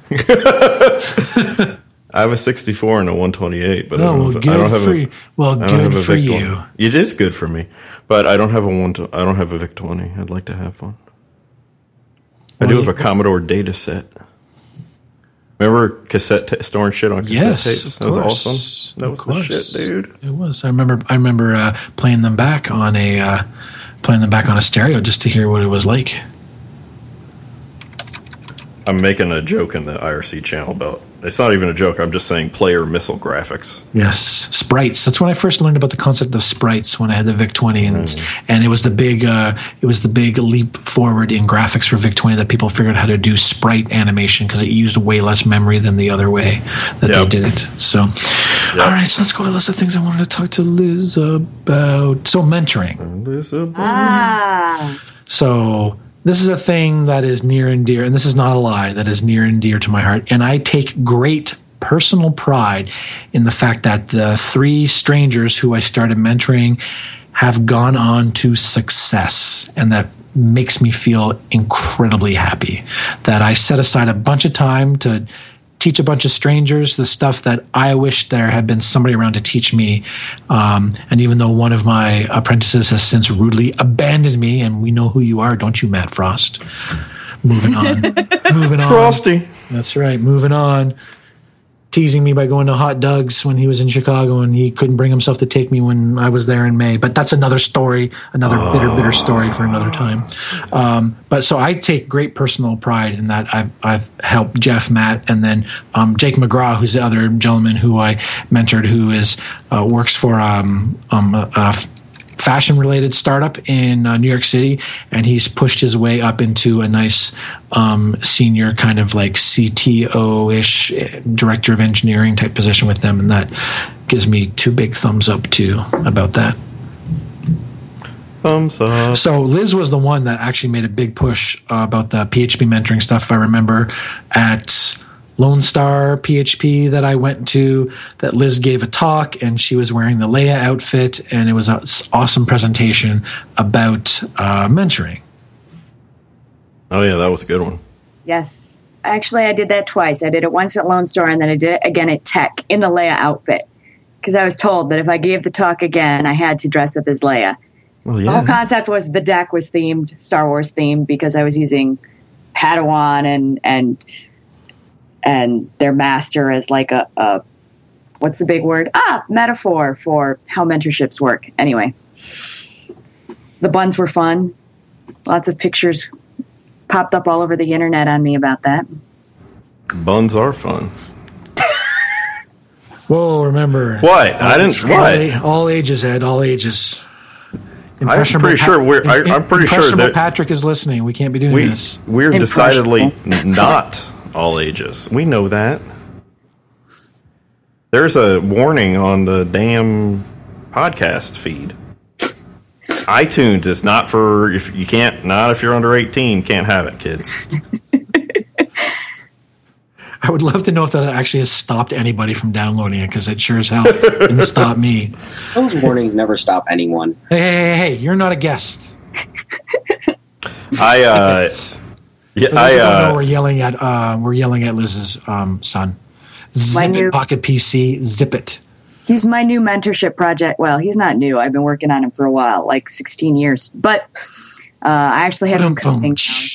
Speaker 2: I have a 64 and a 128, but I don't have
Speaker 1: good for you.
Speaker 2: It is good for me, but I don't have a VIC-20. I'd like to have one. I do have a Commodore data set. Remember cassette storing shit on cassette tapes? That was awesome. That was the shit, dude.
Speaker 1: It was. I remember playing them back on a stereo just to hear what it was like.
Speaker 2: I'm making a joke in the IRC channel about, it's not even a joke, I'm just saying player missile graphics.
Speaker 1: Yes, sprites. That's when I first learned about the concept of sprites when I had the VIC-20, and it was the big leap forward in graphics for VIC-20 that people figured out how to do sprite animation because it used way less memory than the other way that they did it. So, all right, so let's go to the list of things I wanted to talk to Liz about. So mentoring. So this is a thing that is near and dear, and this is not a lie, that is near and dear to my heart. And I take great personal pride in the fact that the 3 strangers who I started mentoring have gone on to success. And that makes me feel incredibly happy that I set aside a bunch of time to teach a bunch of strangers the stuff that I wish there had been somebody around to teach me. And even though one of my apprentices has since rudely abandoned me, and we know who you are, don't you, Matt Frost? Moving on.
Speaker 2: Frosty.
Speaker 1: That's right. Moving on. Teasing me by going to Hot Doug's when he was in Chicago, and he couldn't bring himself to take me when I was there in May. But that's another story, another bitter story for another time. But so I take great personal pride in that I've helped Jeff, Matt, and then Jake McGraw, who's the other gentleman who I mentored, who is works for a fashion-related startup in New York City, and he's pushed his way up into a nice senior kind of like CTO-ish director of engineering type position with them, and that gives me 2 big thumbs up too about that.
Speaker 2: Thumbs up.
Speaker 1: So Liz was the one that actually made a big push about the PHP mentoring stuff. I remember at Lone Star PHP that I went to, that Liz gave a talk, and she was wearing the Leia outfit, and it was an awesome presentation about mentoring.
Speaker 2: Oh yeah, that was a good one.
Speaker 3: Yes. Actually, I did that twice. I did it once at Lone Star, and then I did it again at Tech in the Leia outfit, because I was told that if I gave the talk again, I had to dress up as Leia.
Speaker 2: Well, yeah.
Speaker 3: The whole concept was the deck was themed, Star Wars themed, because I was using Padawan and their master as like a what's the big word? Metaphor for how mentorships work. Anyway, the buns were fun. Lots of pictures popped up all over the internet on me about that.
Speaker 2: Buns are fun.
Speaker 1: Whoa, remember.
Speaker 2: What? I didn't. What?
Speaker 1: All ages, Ed, all ages.
Speaker 2: I'm pretty sure that
Speaker 1: Patrick is listening. We can't be doing this.
Speaker 2: We're decidedly not all ages. We know that. There's a warning on the damn podcast feed. iTunes is not for, if you can't, not if you're under 18, can't have it, kids.
Speaker 1: I would love to know if that actually has stopped anybody from downloading it, because it sure as hell didn't stop me.
Speaker 4: Those warnings never stop anyone.
Speaker 1: Hey, you're not a guest. We're yelling at Liz's son. Zip it, Pocket PC, zip it.
Speaker 3: He's my new mentorship project. Well, he's not new. I've been working on him for a while, like 16 years. But I actually have him coding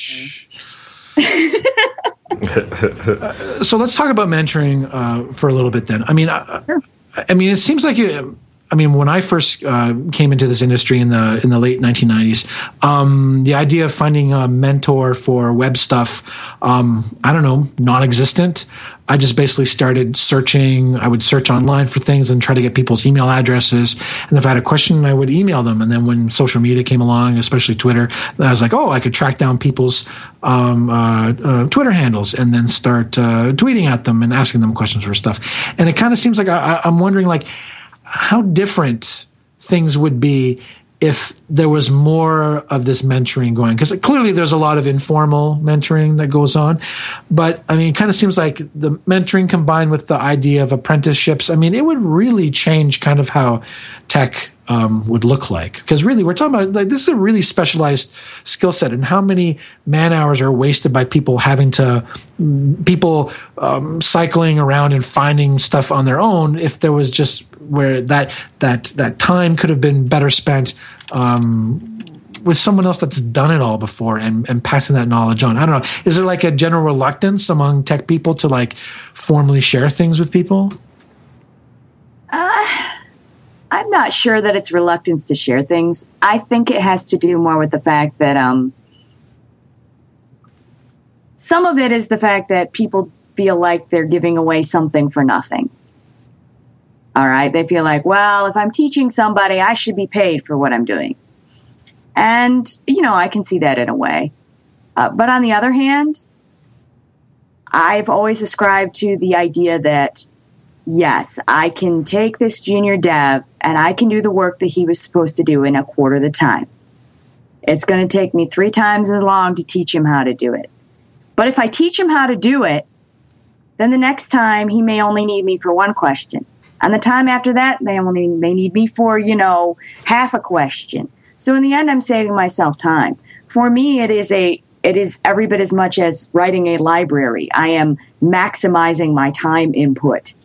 Speaker 3: now.
Speaker 1: So let's talk about mentoring for a little bit then. I mean,
Speaker 3: sure.
Speaker 1: I mean, it seems like when I first came into this industry in the late 1990s, the idea of finding a mentor for web stuff, non-existent. I just basically started searching. I would search online for things and try to get people's email addresses. And if I had a question, I would email them. And then when social media came along, especially Twitter, I was like, I could track down people's Twitter handles and then start tweeting at them and asking them questions for stuff. And it kind of seems like I'm wondering, like, how different things would be if there was more of this mentoring going, because clearly there's a lot of informal mentoring that goes on. But I mean, it kind of seems like the mentoring combined with the idea of apprenticeships, I mean, it would really change kind of how tech would look like. Because really, we're talking about, like, this is a really specialized skill set, and how many man hours are wasted by people cycling around and finding stuff on their own, if there was just where that time could have been better spent with someone else that's done it all before and passing that knowledge on. I don't know. Is there like a general reluctance among tech people to like formally share things with people?
Speaker 3: I'm not sure that it's reluctance to share things. I think it has to do more with the fact that some of it is the fact that people feel like they're giving away something for nothing. All right. They feel like, well, if I'm teaching somebody, I should be paid for what I'm doing. And, I can see that in a way. But on the other hand, I've always ascribed to the idea that, yes, I can take this junior dev and I can do the work that he was supposed to do in a quarter of the time. It's going to take me 3 times as long to teach him how to do it. But if I teach him how to do it, then the next time he may only need me for 1 question. And the time after that, they may need me for, half a question. So in the end, I'm saving myself time. For me, it is every bit as much as writing a library. I am maximizing my time input.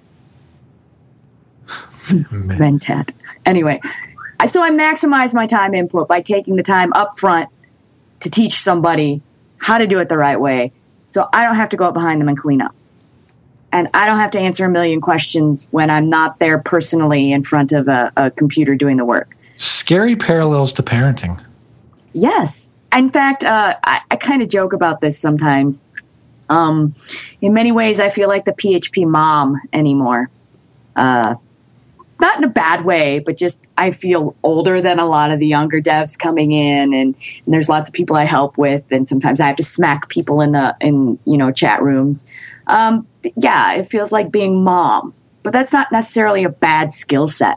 Speaker 3: Mentat. Anyway, so I maximize my time input by taking the time up front to teach somebody how to do it the right way, so I don't have to go up behind them and clean up. And I don't have to answer a million questions when I'm not there personally in front of a computer doing the work.
Speaker 1: Scary parallels to parenting.
Speaker 3: Yes. In fact, I kind of joke about this sometimes. In many ways, I feel like the PHP mom anymore. Not in a bad way, but just I feel older than a lot of the younger devs coming in, and there's lots of people I help with, and sometimes I have to smack people in chat rooms. Yeah, it feels like being mom, but that's not necessarily a bad skill set.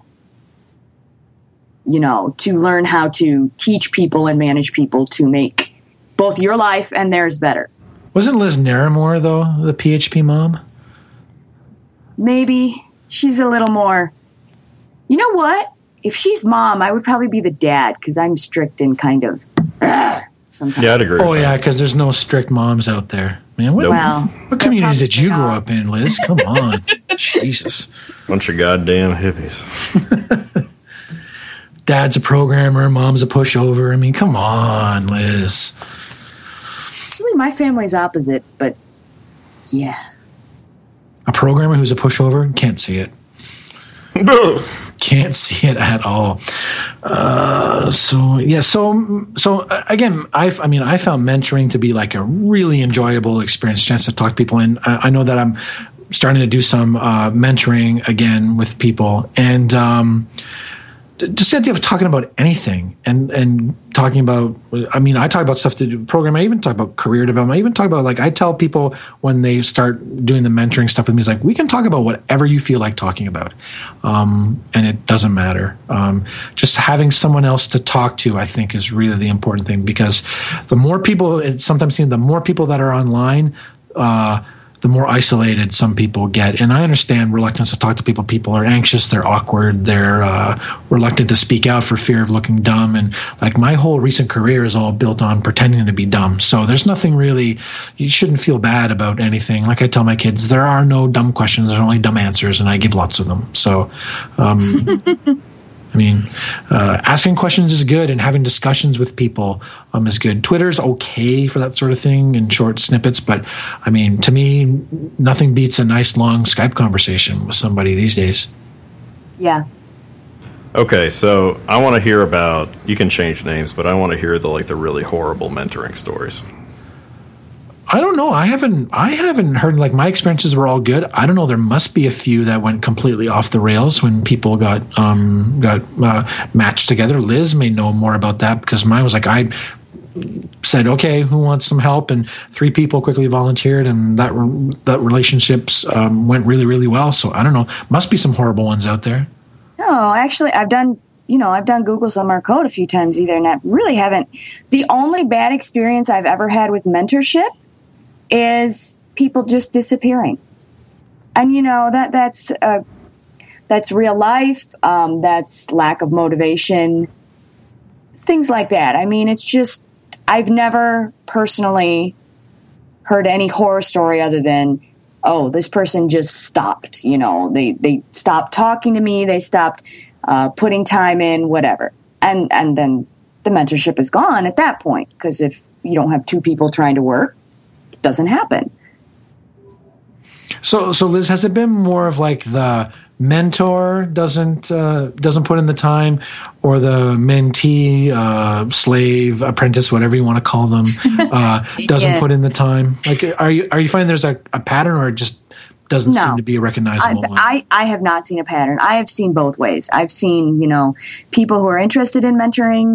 Speaker 3: To learn how to teach people and manage people to make both your life and theirs better.
Speaker 1: Wasn't Liz Naramore, though, the PHP mom?
Speaker 3: Maybe. She's a little more... You know what? If she's mom, I would probably be the dad, because I'm strict and kind of... sometimes.
Speaker 2: Yeah, I'd agree.
Speaker 1: Oh, yeah, because there's no strict moms out there. Man, what communities did you grow up in, Liz? Come on. Jesus.
Speaker 2: Bunch of goddamn hippies.
Speaker 1: Dad's a programmer, mom's a pushover. I mean, come on, Liz.
Speaker 3: Actually, my family's opposite, but yeah.
Speaker 1: A programmer who's a pushover? Can't see it. Can't see it at all. So again, I found mentoring to be like a really enjoyable experience, chance to talk to people. And I know that I'm starting to do some mentoring again with people, and just the idea of talking about anything and talking about, I talk about stuff to do program. I even talk about career development. I even talk about, I tell people when they start doing the mentoring stuff with me, it's like, we can talk about whatever you feel like talking about. And it doesn't matter. Just having someone else to talk to, I think, is really the important thing, because the more people, it sometimes seems the more people that are online, the more isolated some people get. And I understand reluctance to talk to people. People are anxious, they're awkward, they're reluctant to speak out for fear of looking dumb. And my whole recent career is all built on pretending to be dumb. So there's nothing really, you shouldn't feel bad about anything. Like I tell my kids, there are no dumb questions, there's only dumb answers, and I give lots of them. So, asking questions is good, and having discussions with people is good. Twitter's okay for that sort of thing in short snippets, but to me, nothing beats a nice long Skype conversation with somebody these days.
Speaker 3: Yeah.
Speaker 2: Okay, so I want to hear about, you can change names, but I want to hear the really horrible mentoring stories.
Speaker 1: I don't know. I haven't heard, my experiences were all good. I don't know. There must be a few that went completely off the rails when people got matched together. Liz may know more about that, because mine was I said, okay, who wants some help? And 3 people quickly volunteered, and that relationships went really, really well. So I don't know. Must be some horrible ones out there.
Speaker 3: No, actually, I've done Google Summer Code a few times either, and I really haven't. The only bad experience I've ever had with mentorship is people just disappearing. And, that's real life. That's lack of motivation, things like that. It's just, I've never personally heard any horror story other than, oh, this person just stopped. They stopped talking to me. They stopped putting time in, whatever. And then the mentorship is gone at that point, because if you don't have 2 people trying to work, doesn't happen.
Speaker 1: So Liz, has it been more of the mentor doesn't put in the time, or the mentee, slave, apprentice, whatever you want to call them, doesn't put in the time? Like, are you finding there's a pattern, or it just doesn't seem to be a recognizable one?
Speaker 3: I have not seen a pattern. I have seen both ways. I've seen, people who are interested in mentoring,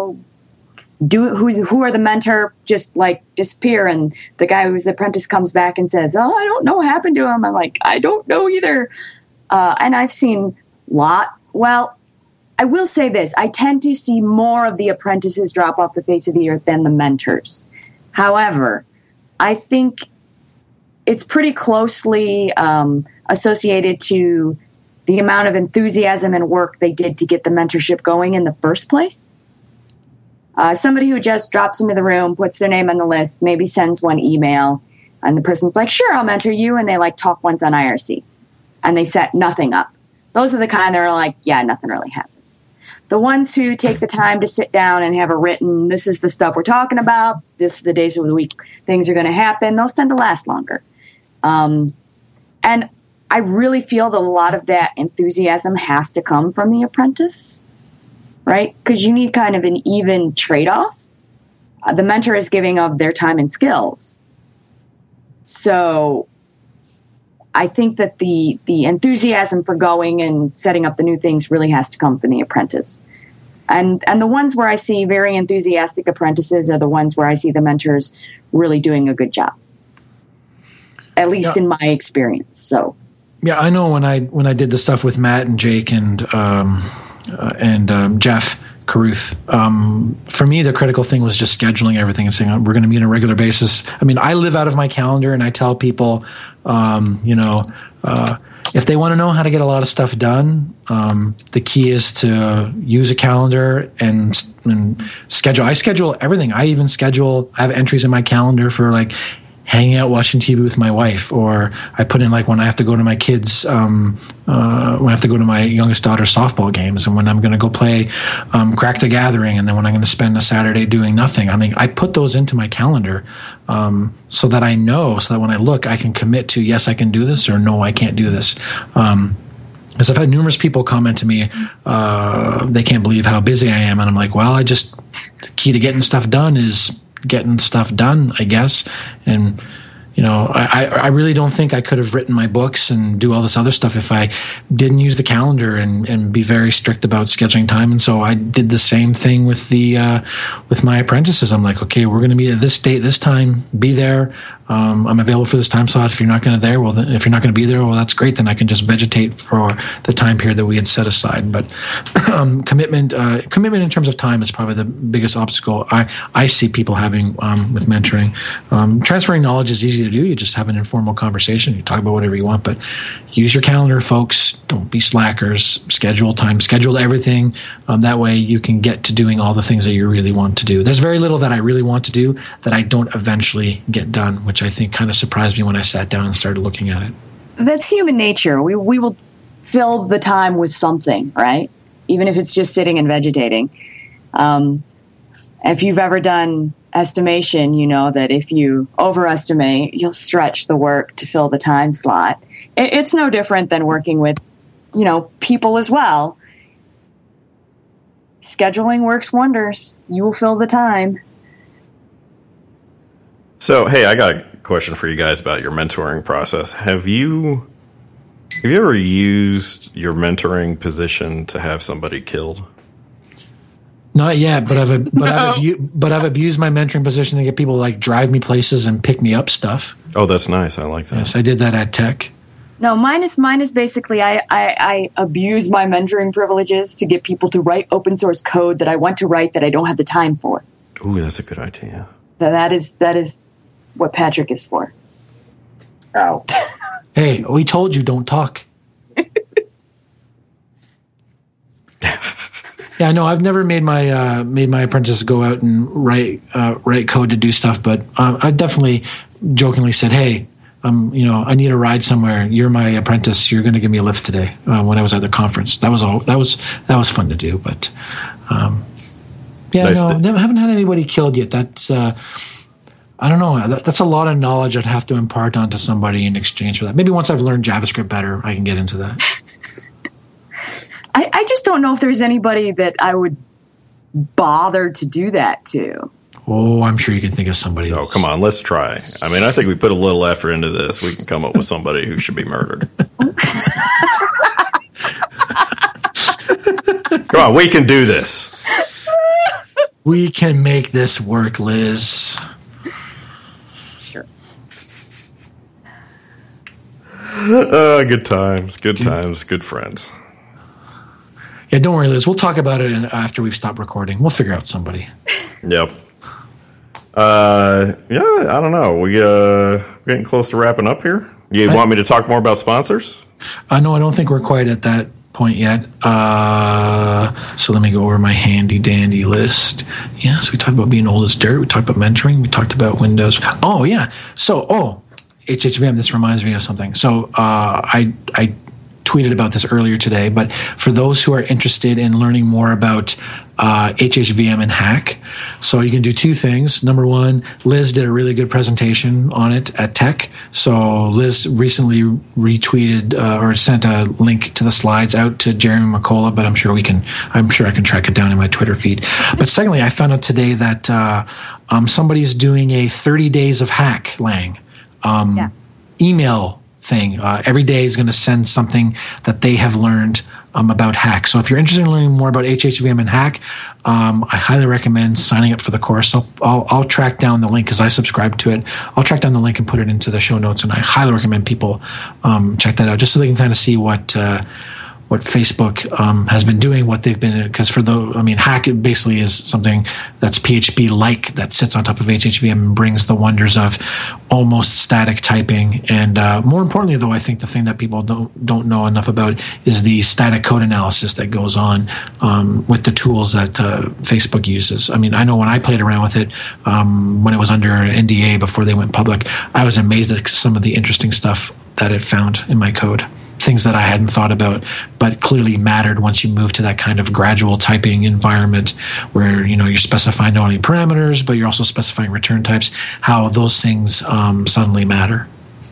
Speaker 3: who are the mentor just like disappear, and the guy who's the apprentice comes back and says, "Oh, I don't know what happened to him." I'm like, I don't know either. And I've seen well, I will say this. I tend to see more of the apprentices drop off the face of the earth than the mentors. However, I think it's pretty closely associated to the amount of enthusiasm and work they did to get the mentorship going in the first place. Somebody who just drops into the room, puts their name on the list, maybe sends one email, and the person's like, "Sure, I'll mentor you," and they talk once on IRC, and they set nothing up. Those are the kind that are like, yeah, nothing really happens. The ones who take the time to sit down and have a written, this is the stuff we're talking about, this is the days of the week things are going to happen, those tend to last longer. And I really feel that a lot of that enthusiasm has to come from the apprentice, right? Because you need kind of an even trade-off. The mentor is giving of their time and skills. So I think that the enthusiasm for going and setting up the new things really has to come from the apprentice. And the ones where I see very enthusiastic apprentices are the ones where I see the mentors really doing a good job. At least in my experience. So,
Speaker 1: yeah, I know when I did the stuff with Matt and Jake and Jeff Caruth, for me the critical thing was just scheduling everything and saying we're going to meet on a regular basis. I mean, I live out of my calendar, and I tell people, if they want to know how to get a lot of stuff done, the key is to use a calendar and schedule. I schedule everything. I have entries in my calendar for hanging out watching TV with my wife, or I put in when I have to go to my kids, when I have to go to my youngest daughter's softball games, and when I'm going to go play Crack the Gathering, and then when I'm going to spend a Saturday doing nothing. I mean, I put those into my calendar so that I know, so that when I look, I can commit to, yes, I can do this, or no, I can't do this. Because I've had numerous people comment to me, they can't believe how busy I am, and I'm like, well, the key to getting stuff done is getting stuff done, I guess. And I really don't think I could have written my books and do all this other stuff if I didn't use the calendar and be very strict about scheduling time. And so I did the same thing with with my apprentices. I'm like, okay, we're going to meet at this date, this time, be there. I'm available for this time slot. If you're not going to if you're not going to be there, well, that's great. Then I can just vegetate for the time period that we had set aside. But commitment in terms of time is probably the biggest obstacle I see people having with mentoring. Transferring knowledge is easy to do. You just have an informal conversation. You talk about whatever you want, but use your calendar, folks. Don't be slackers. Schedule time. Schedule everything. That way you can get to doing all the things that you really want to do. There's very little that I really want to do that I don't eventually get done, which I think kind of surprised me when I sat down and started looking at it.
Speaker 3: That's human nature. We will fill the time with something, right? Even if it's just sitting and vegetating. If you've ever done estimation, you know that if you overestimate, you'll stretch the work to fill the time slot. It's no different than working with, people as well. Scheduling works wonders. You will fill the time.
Speaker 2: So, hey, I got a question for you guys about your mentoring process. Have you ever used your mentoring position to have somebody killed?
Speaker 1: Not yet, but I've abused my mentoring position to get people to drive me places and pick me up stuff.
Speaker 2: Oh, that's nice. I like that.
Speaker 1: Yes, I did that at Tech.
Speaker 3: No, mine is basically I abuse my mentoring privileges to get people to write open source code that I want to write that I don't have the time for.
Speaker 2: Ooh, that's a good idea.
Speaker 3: That is what Patrick is for.
Speaker 4: Ow.
Speaker 1: Hey, we told you don't talk. Yeah, no, I've never made my apprentices go out and write code to do stuff, but I definitely jokingly said, "Hey, I need a ride somewhere. You're my apprentice. You're going to give me a lift today." When I was at the conference, that was fun to do. But nice. Haven't had anybody killed yet. That's I don't know. That's a lot of knowledge I'd have to impart onto somebody in exchange for that. Maybe once I've learned JavaScript better, I can get into that.
Speaker 3: I just don't know if there's anybody that I would bother to do that to.
Speaker 1: Oh, I'm sure you can think of somebody
Speaker 2: Oh,
Speaker 1: else.
Speaker 2: come on, let's try. I mean, I think we put a little effort into this. We can come up with somebody who should be murdered. Come on, we can do this.
Speaker 1: We can make this work, Liz.
Speaker 3: Sure.
Speaker 2: Good times, good friends.
Speaker 1: Yeah, don't worry, Liz. We'll talk about it after we've stopped recording. We'll figure out somebody.
Speaker 2: Yep. Yeah, I don't know. We're getting close to wrapping up here. You want me to talk more about sponsors?
Speaker 1: No, I don't think we're quite at that point yet. So let me go over my handy dandy list. Yes, we talked about being old as dirt. We talked about mentoring. We talked about Windows. Oh, yeah. So, HHVM, this reminds me of something. So I tweeted about this earlier today, but for those who are interested in learning more about HHVM and Hack, so you can do two things. Number one, Liz did a really good presentation on it at Tech. So Liz recently retweeted or sent a link to the slides out to Jeremy McCullough, but I'm sure I can track it down in my Twitter feed. But secondly, I found out today that somebody's doing a 30 days of Hack, Lang, email thing. Every day is going to send something that they have learned about Hack. So if you're interested in learning more about HHVM and Hack, I highly recommend signing up for the course. I'll track down the link because I subscribe to it. I'll track down the link and put it into the show notes, and I highly recommend people check that out just so they can kind of see what Facebook has been doing, what they've been, because Hack basically is something that's PHP-like that sits on top of HHVM and brings the wonders of almost static typing. And more importantly, though, I think the thing that people don't know enough about is the static code analysis that goes on with the tools that Facebook uses. I mean, I know when I played around with it, when it was under NDA before they went public, I was amazed at some of the interesting stuff that it found in my code. Things that I hadn't thought about, but clearly mattered once you move to that kind of gradual typing environment where, you're specifying not only parameters, but you're also specifying return types, how those things suddenly matter.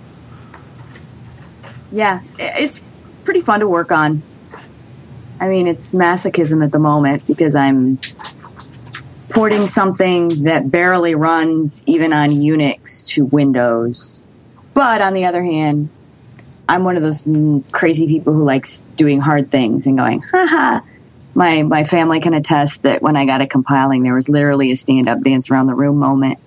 Speaker 3: Yeah, it's pretty fun to work on. I mean, it's masochism at the moment because I'm porting something that barely runs even on Unix to Windows. But on the other hand, I'm one of those crazy people who likes doing hard things and going, haha. My family can attest that when I got it compiling, there was literally a stand-up dance around the room moment.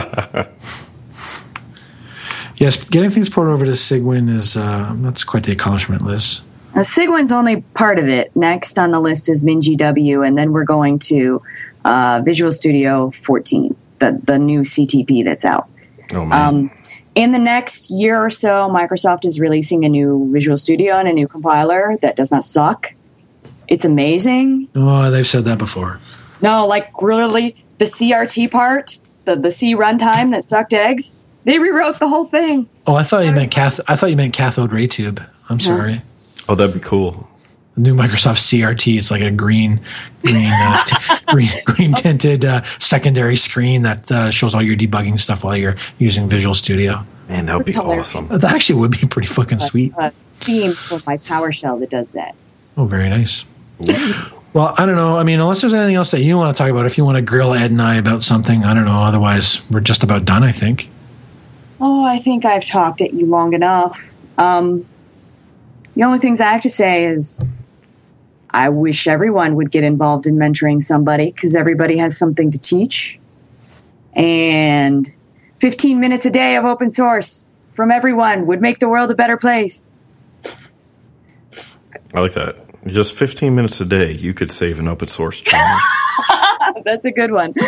Speaker 1: Yes, getting things ported over to Cygwin is that's quite the accomplishment, Liz.
Speaker 3: Cygwin's only part of it. Next on the list is MinGW, and then we're going to Visual Studio 14, the new CTP that's out.
Speaker 2: Oh, man.
Speaker 3: In the next year or so, Microsoft is releasing a new Visual Studio and a new compiler that does not suck. It's amazing.
Speaker 1: Oh, they've said that before.
Speaker 3: No, like really, the CRT part, the C runtime that sucked eggs, they rewrote the whole thing.
Speaker 1: Oh, I thought you meant cathode ray tube. I'm sorry.
Speaker 2: Oh, that'd be cool.
Speaker 1: The new Microsoft CRT. It's like a green tinted secondary screen that shows all your debugging stuff while you're using Visual Studio.
Speaker 2: Man, that would be awesome.
Speaker 1: That actually would be pretty fucking sweet.
Speaker 3: Theme for my PowerShell that does that.
Speaker 1: Oh, very nice. Well, I don't know. I mean, unless there's anything else that you want to talk about, if you want to grill Ed and I about something, I don't know. Otherwise, we're just about done, I think.
Speaker 3: Oh, I think I've talked at you long enough. The only things I have to say is I wish everyone would get involved in mentoring somebody because everybody has something to teach. And 15 minutes a day of open source from everyone would make the world a better place.
Speaker 2: I like that. Just 15 minutes a day, you could save an open source channel.
Speaker 3: That's a good one.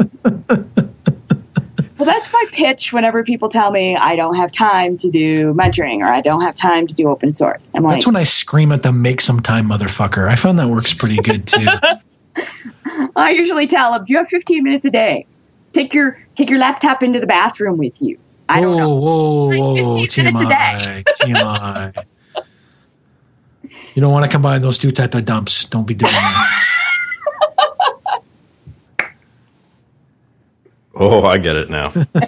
Speaker 3: Well, that's my pitch whenever people tell me I don't have time to do mentoring or I don't have time to do open source. I'm like,
Speaker 1: that's when I scream at them, make some time, motherfucker. I found that works pretty good, too.
Speaker 3: I usually tell them, do you have 15 minutes a day? Take your laptop into the bathroom with you. I don't know.
Speaker 1: Whoa,
Speaker 3: 15 minutes a day.
Speaker 1: TMI. You don't want to combine those two type of dumps. Don't be doing that.
Speaker 2: Oh, I get it now.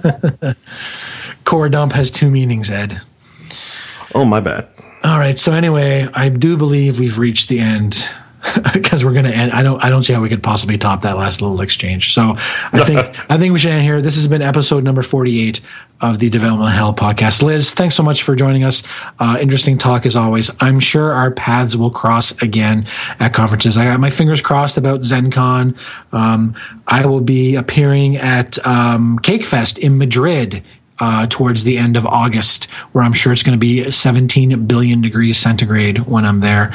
Speaker 1: Core dump has two meanings, Ed.
Speaker 2: Oh, my bad.
Speaker 1: All right. So anyway, I do believe we've reached the end because we're going to end. I don't see how we could possibly top that last little exchange. So I think we should end here. This has been episode number 48 of the Developmental Hell podcast. Liz, thanks so much for joining us. Interesting talk as always. I'm sure our paths will cross again at conferences. I got my fingers crossed about ZenCon. I will be appearing at Cake Fest in Madrid towards the end of August, where I'm sure it's going to be 17 billion degrees centigrade when I'm there.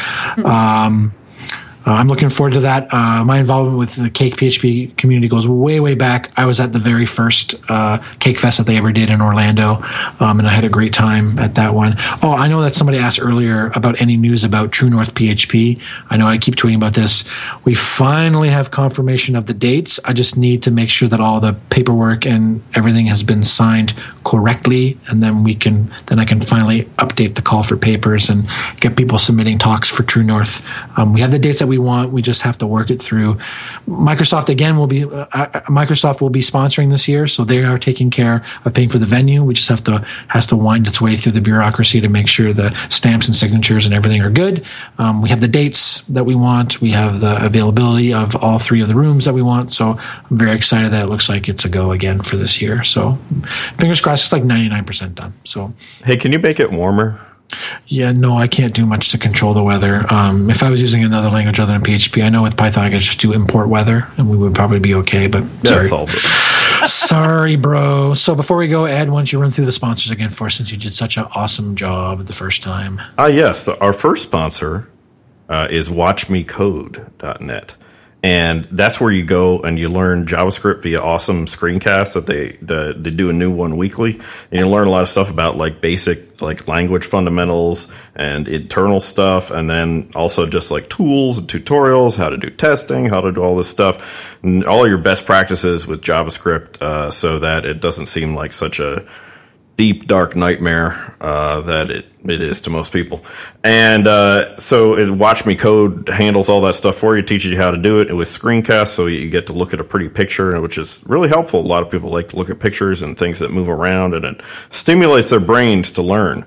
Speaker 1: I'm looking forward to that. My involvement with the Cake PHP community goes way, way back. I was at the very first Cake Fest that they ever did in Orlando, and I had a great time at that one. Oh, I know that somebody asked earlier about any news about True North PHP. I know I keep tweeting about this. We finally have confirmation of the dates. I just need to make sure that all the paperwork and everything has been signed correctly, and then I can finally update the call for papers and get people submitting talks for True North. We have the dates that we want. We just have to work it through. Microsoft again will be sponsoring this year, so they are taking care of paying for the venue. We just has to wind its way through the bureaucracy to make sure the stamps and signatures and everything are good. We have the dates that we want. We have the availability of all three of the rooms that we want. So I'm very excited that it looks like it's a go again for this year. So fingers crossed. It's like 99% done. So
Speaker 2: hey, can you make it warmer?
Speaker 1: Yeah, no, I can't do much to control the weather. If I was using another language other than PHP, I know with Python I could just do import weather and we would probably be okay, but sorry. Sorry, bro. So before we go, Ed, why don't you run through the sponsors again for us, since you did such an awesome job the first time?
Speaker 2: Yes. Our first sponsor is WatchMeCode.net. And that's where you go and you learn JavaScript via awesome screencasts that they do a new one weekly. And you learn a lot of stuff about like basic like language fundamentals and internal stuff, and then also just like tools and tutorials, how to do testing, how to do all this stuff, and all your best practices with JavaScript, so that it doesn't seem like such a deep, dark nightmare that it is to most people. And so Watch Me Code handles all that stuff for you, teaches you how to do it with screencasts, so you get to look at a pretty picture, which is really helpful. A lot of people like to look at pictures and things that move around, and it stimulates their brains to learn.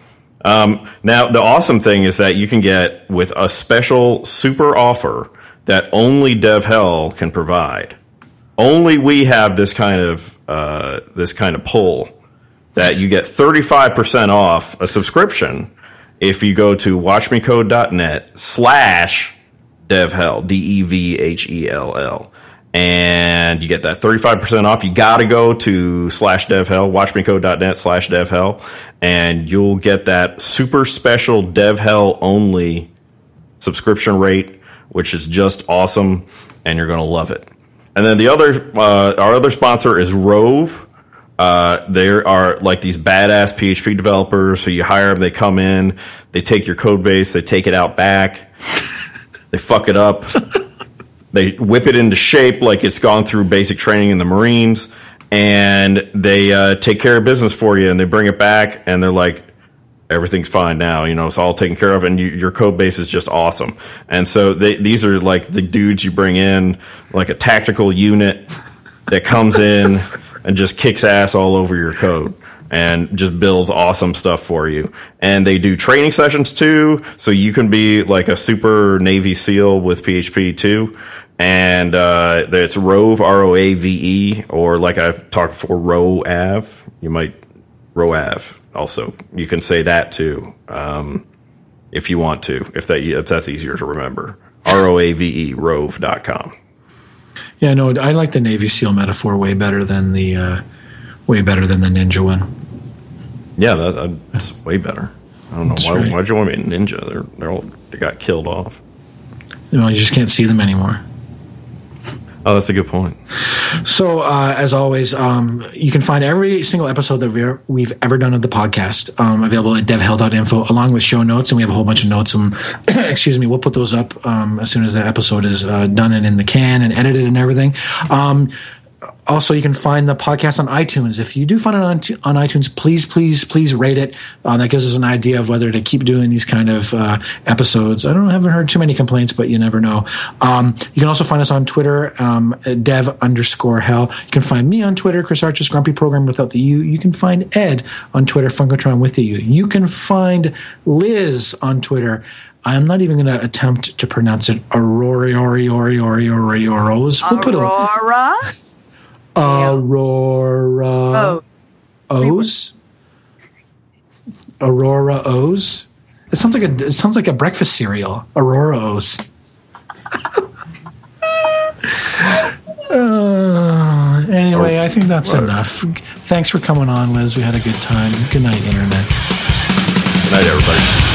Speaker 2: Now, the awesome thing is that you can get with a special super offer that only DevHell can provide. Only we have this kind of pull, that you get 35% off a subscription if you go to watchmecode.net/devhell, DEVHELL. And you get that 35% off. You got to go to /devhell, watchmecode.net/devhell, and you'll get that super special DevHell only subscription rate, which is just awesome, and you're going to love it. And then our other sponsor is Rove. There are like these badass PHP developers who you hire them, they come in, they take your code base, they take it out back, they fuck it up, they whip it into shape like it's gone through basic training in the Marines, and they take care of business for you, and they bring it back, and they're like, everything's fine now, it's all taken care of, and your code base is just awesome. And so these are like the dudes you bring in, like a tactical unit that comes in and just kicks ass all over your code and just builds awesome stuff for you. And they do training sessions too, so you can be like a super Navy SEAL with PHP too. And it's Rove, ROAVE, or like I've talked before, ROAV. ROAV also. You can say that too, if you want to, if that's easier to remember. ROAVE, Rove.com.
Speaker 1: Yeah, no, I like the Navy SEAL metaphor way better than the ninja one.
Speaker 2: Yeah, that's way better. I don't know why'd you want me a ninja? They got killed off.
Speaker 1: You just can't see them anymore.
Speaker 2: Oh, that's a good point.
Speaker 1: So, as always, you can find every single episode that we've ever done of the podcast available at devhell.info, along with show notes, and we have a whole bunch of notes. Excuse me, we'll put those up as soon as the episode is done and in the can and edited and everything. Also, you can find the podcast on iTunes. If you do find it on iTunes, please rate it. That gives us an idea of whether to keep doing these kind of episodes. I haven't heard too many complaints, but you never know. You can also find us on Twitter, dev_hell. You can find me on Twitter, Chris Arches, Grumpy Program without the U. You can find Ed on Twitter, Funkotron with the U. You can find Liz on Twitter I'm not even going to attempt to pronounce it. Auroras. We'll put
Speaker 3: Aurora.
Speaker 1: Aurora O's. Aurora O's. It sounds like a breakfast cereal. Aurora O's. Anyway, I think that's enough. Thanks for coming on, Liz. We had a good time. Good night, Internet.
Speaker 2: Good night, everybody.